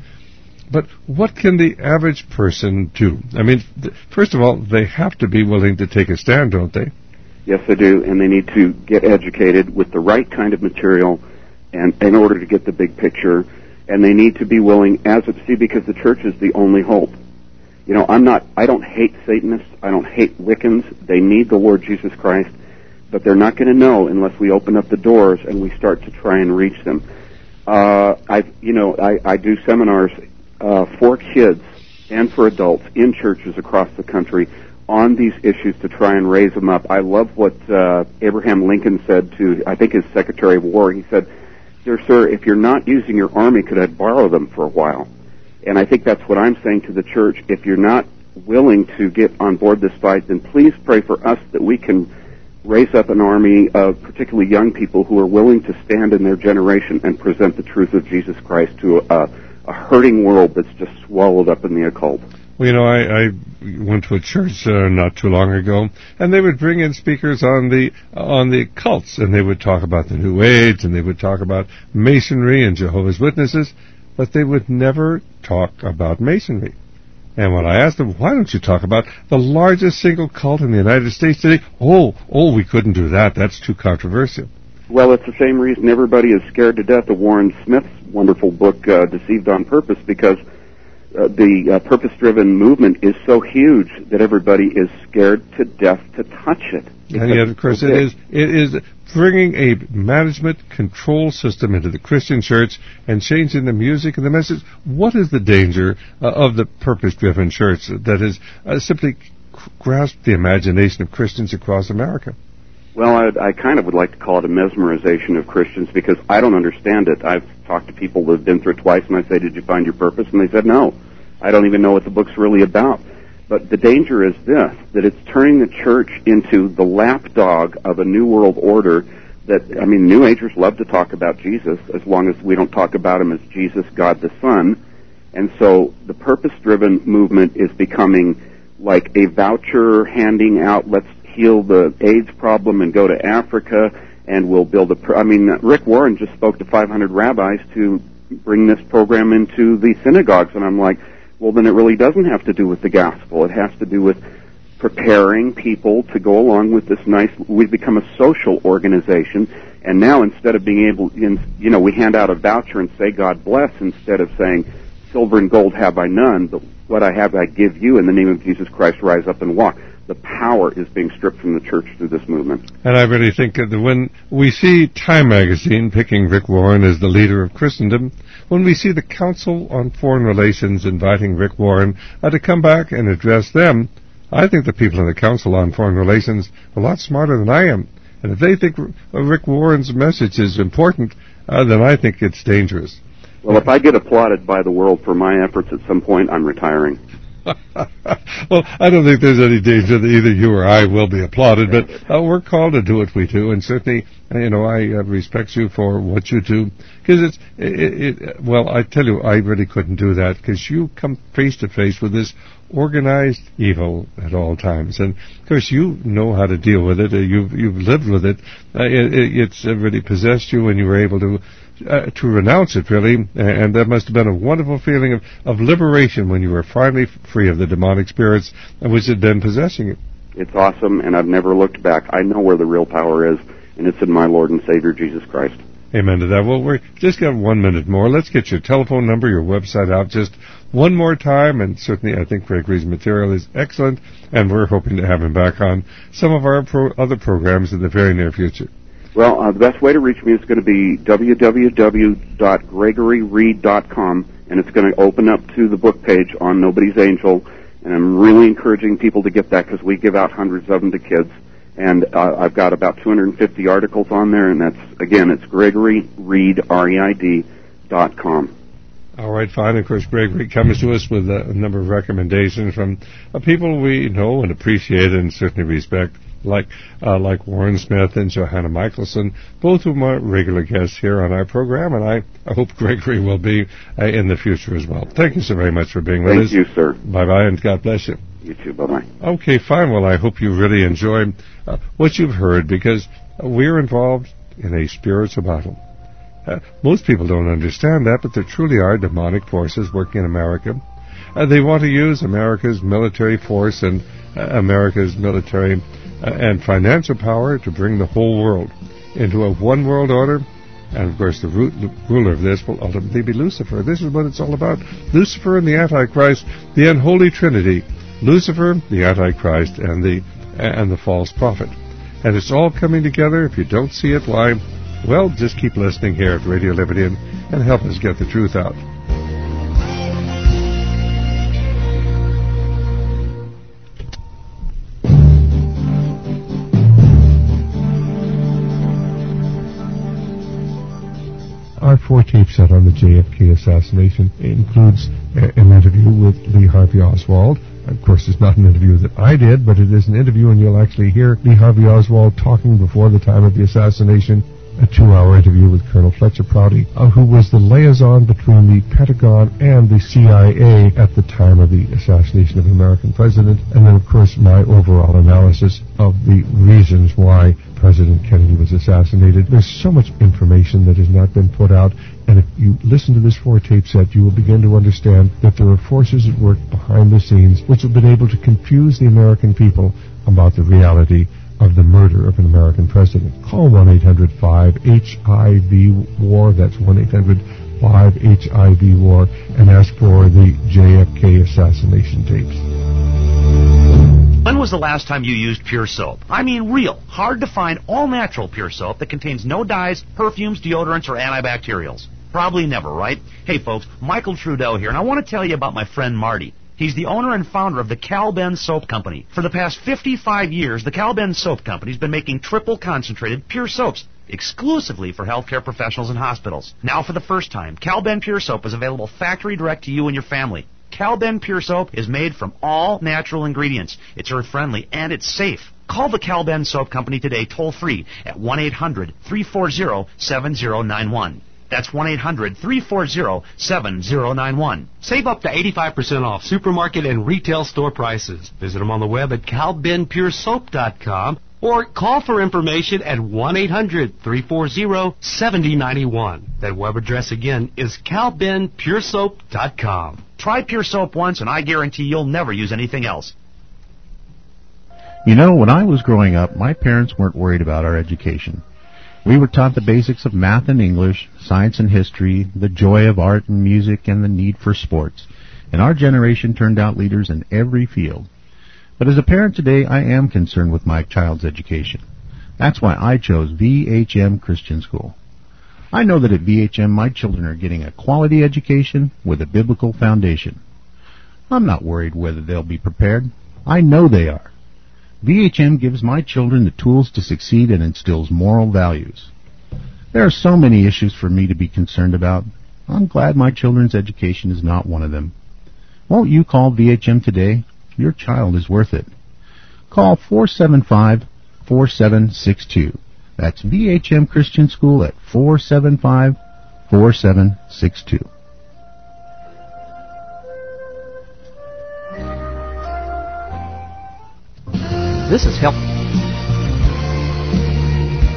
But what can the average person do? I mean, th- first of all, they have to be willing to take a stand, don't they? Yes, they do, and they need to get educated with the right kind of material and in order to get the big picture, and they need to be willing, as it, see, because the church is the only hope. You know, I'm not, I don't hate Satanists, I don't hate Wiccans, they need the Lord Jesus Christ, but they're not going to know unless we open up the doors and we start to try and reach them. Uh, I, you know, I, I do seminars uh, for kids and for adults in churches across the country on these issues to try and raise them up. I love what uh, Abraham Lincoln said to, I think, his Secretary of War. He said, Dear sir, if you're not using your army, could I borrow them for a while? And I think that's what I'm saying to the church. If you're not willing to get on board this fight, then please pray for us that we can raise up an army of particularly young people who are willing to stand in their generation and present the truth of Jesus Christ to a, a hurting world that's just swallowed up in the occult. Well, you know, I, I went to a church uh, not too long ago, and they would bring in speakers on the on the cults, and they would talk about the New Age, and they would talk about Masonry and Jehovah's Witnesses, but they would never talk about Masonry. And when I asked them, why don't you talk about the largest single cult in the United States today? Oh, oh, we couldn't do that. That's too controversial. Well, it's the same reason everybody is scared to death of Warren Smith's wonderful book, uh, Deceived on Purpose, because Uh, the uh, purpose-driven movement is so huge that everybody is scared to death to touch it. And yet, of course, it is it is bringing a management control system into the Christian church and changing the music and the message. What is the danger uh, of the purpose-driven church that has uh, simply grasped the imagination of Christians across America? Well, I, I kind of would like to call it a mesmerization of Christians, because I don't understand it. I've talked to people that have been through it twice, and I say, did you find your purpose? And they said, no. I don't even know what the book's really about. But the danger is this, that it's turning the church into the lapdog of a new world order that, I mean, New Agers love to talk about Jesus as long as we don't talk about him as Jesus, God the Son. And so the purpose-driven movement is becoming like a voucher handing out, let's heal the AIDS problem and go to Africa, and we'll build a... Pr- I mean, Rick Warren just spoke to five hundred rabbis to bring this program into the synagogues, and I'm like, well, then it really doesn't have to do with the gospel. It has to do with preparing people to go along with this nice... We've become a social organization, and now instead of being able... You know, we hand out a voucher and say, God bless, instead of saying, silver and gold have I none, but what I have I give you. In the name of Jesus Christ, rise up and walk. The power is being stripped from the church through this movement. And I really think that when we see Time magazine picking Rick Warren as the leader of Christendom, when we see the Council on Foreign Relations inviting Rick Warren uh, to come back and address them, I think the people in the Council on Foreign Relations are a lot smarter than I am. And if they think Rick Warren's message is important, uh, then I think it's dangerous. Well, if I get applauded by the world for my efforts at some point, I'm retiring. Well, I don't think there's any danger that either you or I will be applauded, but uh, we're called to do what we do, and certainly, you know, I uh, respect you for what you do, because it's, it, it, well, I tell you, I really couldn't do that, because you come face to face with this organized evil at all times, and of course you know how to deal with it. Uh, you've you've lived with it. Uh, it, it it's uh, really possessed you, and you were able to uh, to renounce it, really, and that must have been a wonderful feeling of, of liberation when you were finally free of the demonic spirits which had been possessing you. It's awesome, and I've never looked back. I know where the real power is, and it's in my Lord and Savior, Jesus Christ. Amen to that. Well, we're just got one minute more. Let's get your telephone number, your website out just one more time, and certainly I think Gregory's material is excellent, and we're hoping to have him back on some of our pro- other programs in the very near future. Well, uh, the best way to reach me is going to be w w w dot gregory reed dot com, and it's going to open up to the book page on Nobody's Angel, and I'm really encouraging people to get that because we give out hundreds of them to kids. And uh, I've got about two hundred fifty articles on there, and that's, again, it's Gregory Reed, R E I D, dot com. All right, fine. Of course, Gregory comes to us with a number of recommendations from uh, people we know and appreciate and certainly respect, like uh, like Warren Smith and Johanna Michelson, both of whom are regular guests here on our program, and I, I hope Gregory will be uh, in the future as well. Thank you so very much for being with Thank us. Thank you, sir. Bye-bye, and God bless you. You too. Bye-bye. Okay, fine. Well, I hope you really enjoy uh, what you've heard, because we're involved in a spiritual battle. Uh, most people don't understand that, but there truly are demonic forces working in America. Uh, they want to use America's military force and uh, America's military uh, and financial power to bring the whole world into a one world order. And, of course, the, root, the ruler of this will ultimately be Lucifer. This is what it's all about. Lucifer and the Antichrist, the unholy trinity. Lucifer, the Antichrist, and the and the false prophet. And it's all coming together. If you don't see it, why, well, just keep listening here at Radio Liberty and, and help us get the truth out. Our four tape set on the J F K assassination includes a, an interview with Lee Harvey Oswald. Of course, it's not an interview that I did, but it is an interview, and you'll actually hear Lee Harvey Oswald talking before the time of the assassination. A two-hour interview with Colonel Fletcher Prouty, uh, who was the liaison between the Pentagon and the C I A at the time of the assassination of an American president. And then, of course, my overall analysis of the reasons why President Kennedy was assassinated. There's so much information that has not been put out, and if you listen to this four-tape set, you will begin to understand that there are forces at work behind the scenes which have been able to confuse the American people about the reality of the murder of an American president. Call one eight hundred five H I V war, that's one eight hundred five H I V war, and ask for the J F K assassination tapes. When was the last time you used Pure Soap? I mean real, hard-to-find, all-natural Pure Soap that contains no dyes, perfumes, deodorants, or antibacterials. Probably never, right? Hey, folks, Michael Trudeau here, and I want to tell you about my friend Marty. He's the owner and founder of the Cal-Ben Soap Company. For the past fifty-five years, the Cal-Ben Soap Company has been making triple-concentrated pure soaps exclusively for healthcare professionals and hospitals. Now, for the first time, Cal-Ben Pure Soap is available factory direct to you and your family. Cal-Ben Pure Soap is made from all natural ingredients. It's earth-friendly, and it's safe. Call the Cal-Ben Soap Company today toll-free at one eight hundred three four zero seven zero nine one. That's one eight hundred three four zero seven zero nine one. Save up to eighty-five percent off supermarket and retail store prices. Visit them on the web at cal ben pure soap dot com or call for information at one eight hundred three four zero seven zero nine one. That web address again is cal ben pure soap dot com. Try Pure Soap once, and I guarantee you'll never use anything else. You know, when I was growing up, my parents weren't worried about our education. We were taught the basics of math and English, science and history, the joy of art and music, and the need for sports. And our generation turned out leaders in every field. But as a parent today, I am concerned with my child's education. That's why I chose V H M Christian School. I know that at V H M my children are getting a quality education with a biblical foundation. I'm not worried whether they'll be prepared. I know they are. V H M gives my children the tools to succeed and instills moral values. There are so many issues for me to be concerned about. I'm glad my children's education is not one of them. Won't you call V H M today? Your child is worth it. Call four seven five, four seven six two. That's V H M Christian School at four seven five, four seven six two. This is Help.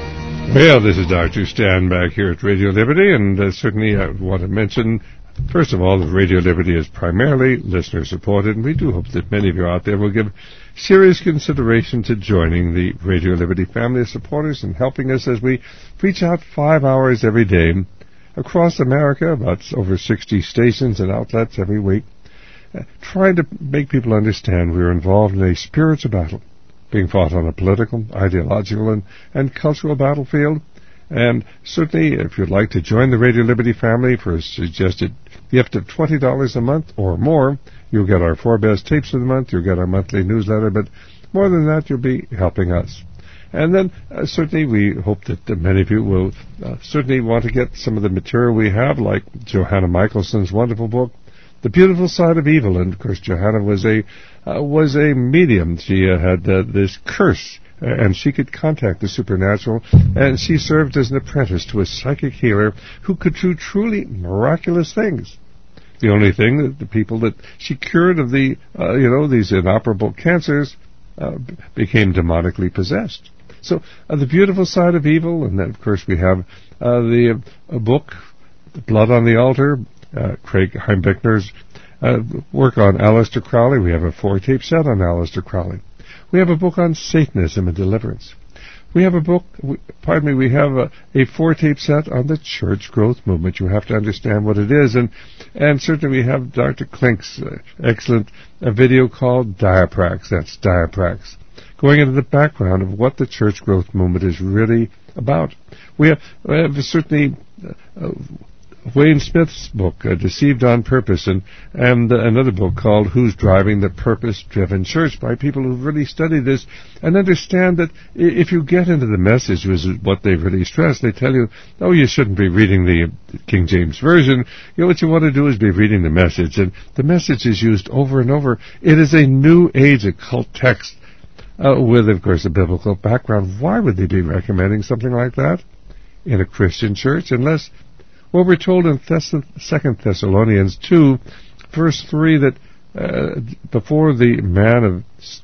Well, this is Doctor Stan back here at Radio Liberty, and uh, certainly I want to mention, first of all, that Radio Liberty is primarily listener-supported, and we do hope that many of you out there will give serious consideration to joining the Radio Liberty family of supporters and helping us as we reach out five hours every day across America, about over sixty stations and outlets every week, uh, trying to make people understand we're involved in a spiritual battle being fought on a political, ideological, and, and cultural battlefield. And certainly, if you'd like to join the Radio Liberty family for a suggested gift of twenty dollars a month or more, you'll get our four best tapes of the month, you'll get our monthly newsletter, but more than that, you'll be helping us. And then, uh, certainly, we hope that uh, many of you will uh, certainly want to get some of the material we have, like Johanna Michaelson's wonderful book, The Beautiful Side of Evil. And, of course, Johanna was a uh, was a medium. She uh, had uh, this curse, uh, and she could contact the supernatural, and she served as an apprentice to a psychic healer who could do truly miraculous things. The only thing that the people that she cured of the, uh, you know, these inoperable cancers uh, b- became demonically possessed. So, uh, The Beautiful Side of Evil, and then, of course, we have uh, the uh, book, The Blood on the Altar, uh, Craig Heimbeckner's uh, work on Aleister Crowley. We have a four-tape set on Aleister Crowley. We have a book on Satanism and deliverance. We have a book, we, pardon me, we have a, a four-tape set on the church growth movement. You have to understand what it is. And and certainly we have Doctor Klink's uh, excellent uh, video called Diaprax. That's Diaprax, going into the background of what the church growth movement is really about. We have, we have certainly uh, uh, Wayne Smith's book, uh, Deceived on Purpose, and, and uh, another book called Who's Driving the Purpose-Driven Church, by people who've really studied this and understand that if you get into the message, which is what they really stress, they tell you, oh, you shouldn't be reading the King James Version. You know, what you want to do is be reading the message, and the message is used over and over. It is a New Age occult text uh, with, of course, a biblical background. Why would they be recommending something like that in a Christian church unless... Well, we're told in Thess- Second Thessalonians two, verse three, that uh, before the man of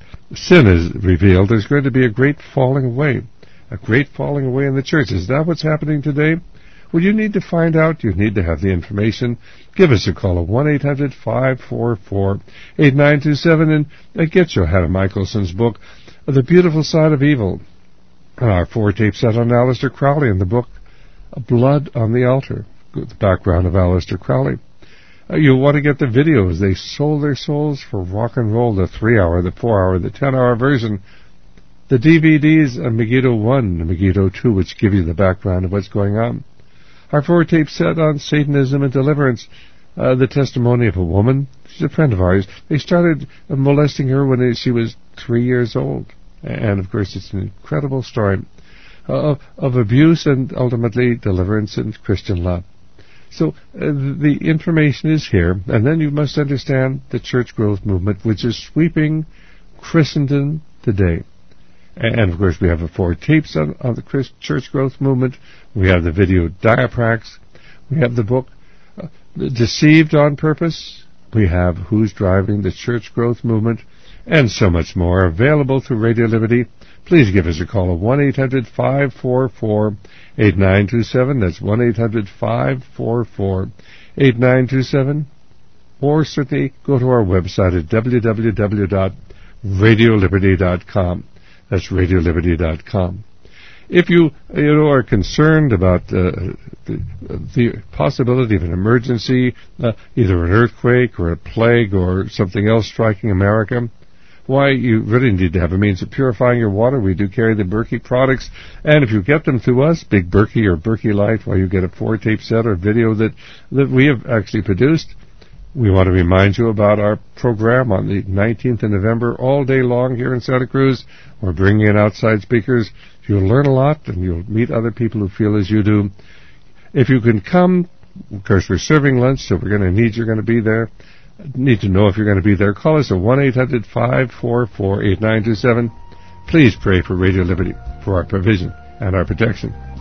sin is revealed, there's going to be a great falling away, a great falling away in the church. Is that what's happening today? Well, you need to find out. You need to have the information. Give us a call at one eight hundred five four four eight nine two seven and uh, get Johanna Michaelson's book, The Beautiful Side of Evil, and our four-tape set on Aleister Crowley and the book, Blood on the Altar, the background of Aleister Crowley. Uh, you'll want to get the videos. They sold their souls for rock and roll, the three-hour, the four-hour, the ten-hour version. The D V Ds, uh, Megiddo one and Megiddo two, which give you the background of what's going on. Our four-tape set on Satanism and deliverance, uh, the testimony of a woman. She's a friend of ours. They started uh, molesting her when she was three years old. And, of course, it's an incredible story of, of abuse and ultimately deliverance and Christian love. So uh, the information is here, and then you must understand the church growth movement, which is sweeping Christendom today. And, and of course, we have the four tapes on, on the Christ, church growth movement. We have the video Diaprax. We have the book uh, Deceived on Purpose. We have Who's Driving the Church Growth Movement, and so much more available through Radio Liberty. Please give us a call at one eight hundred five four four eight nine two seven. That's one eight hundred five four four eight nine two seven. Or certainly go to our website at w w w dot radio liberty dot com. That's radio liberty dot com. If you, you know, are concerned about uh, the, the possibility of an emergency, uh, either an earthquake or a plague or something else striking America, why, you really need to have a means of purifying your water. We do carry the Berkey products, and if you get them through us, Big Berkey or Berkey Light, well, you get a four-tape set or video that, that we have actually produced. We want to remind you about our program on the nineteenth of November, all day long here in Santa Cruz. We're bringing in outside speakers. You'll learn a lot, and you'll meet other people who feel as you do. If you can come, of course, we're serving lunch, so we're going to need you're going to be there. Need to know if you're going to be there. Call us at one eight hundred five four four eight nine two seven. Please pray for Radio Liberty, for our provision and our protection.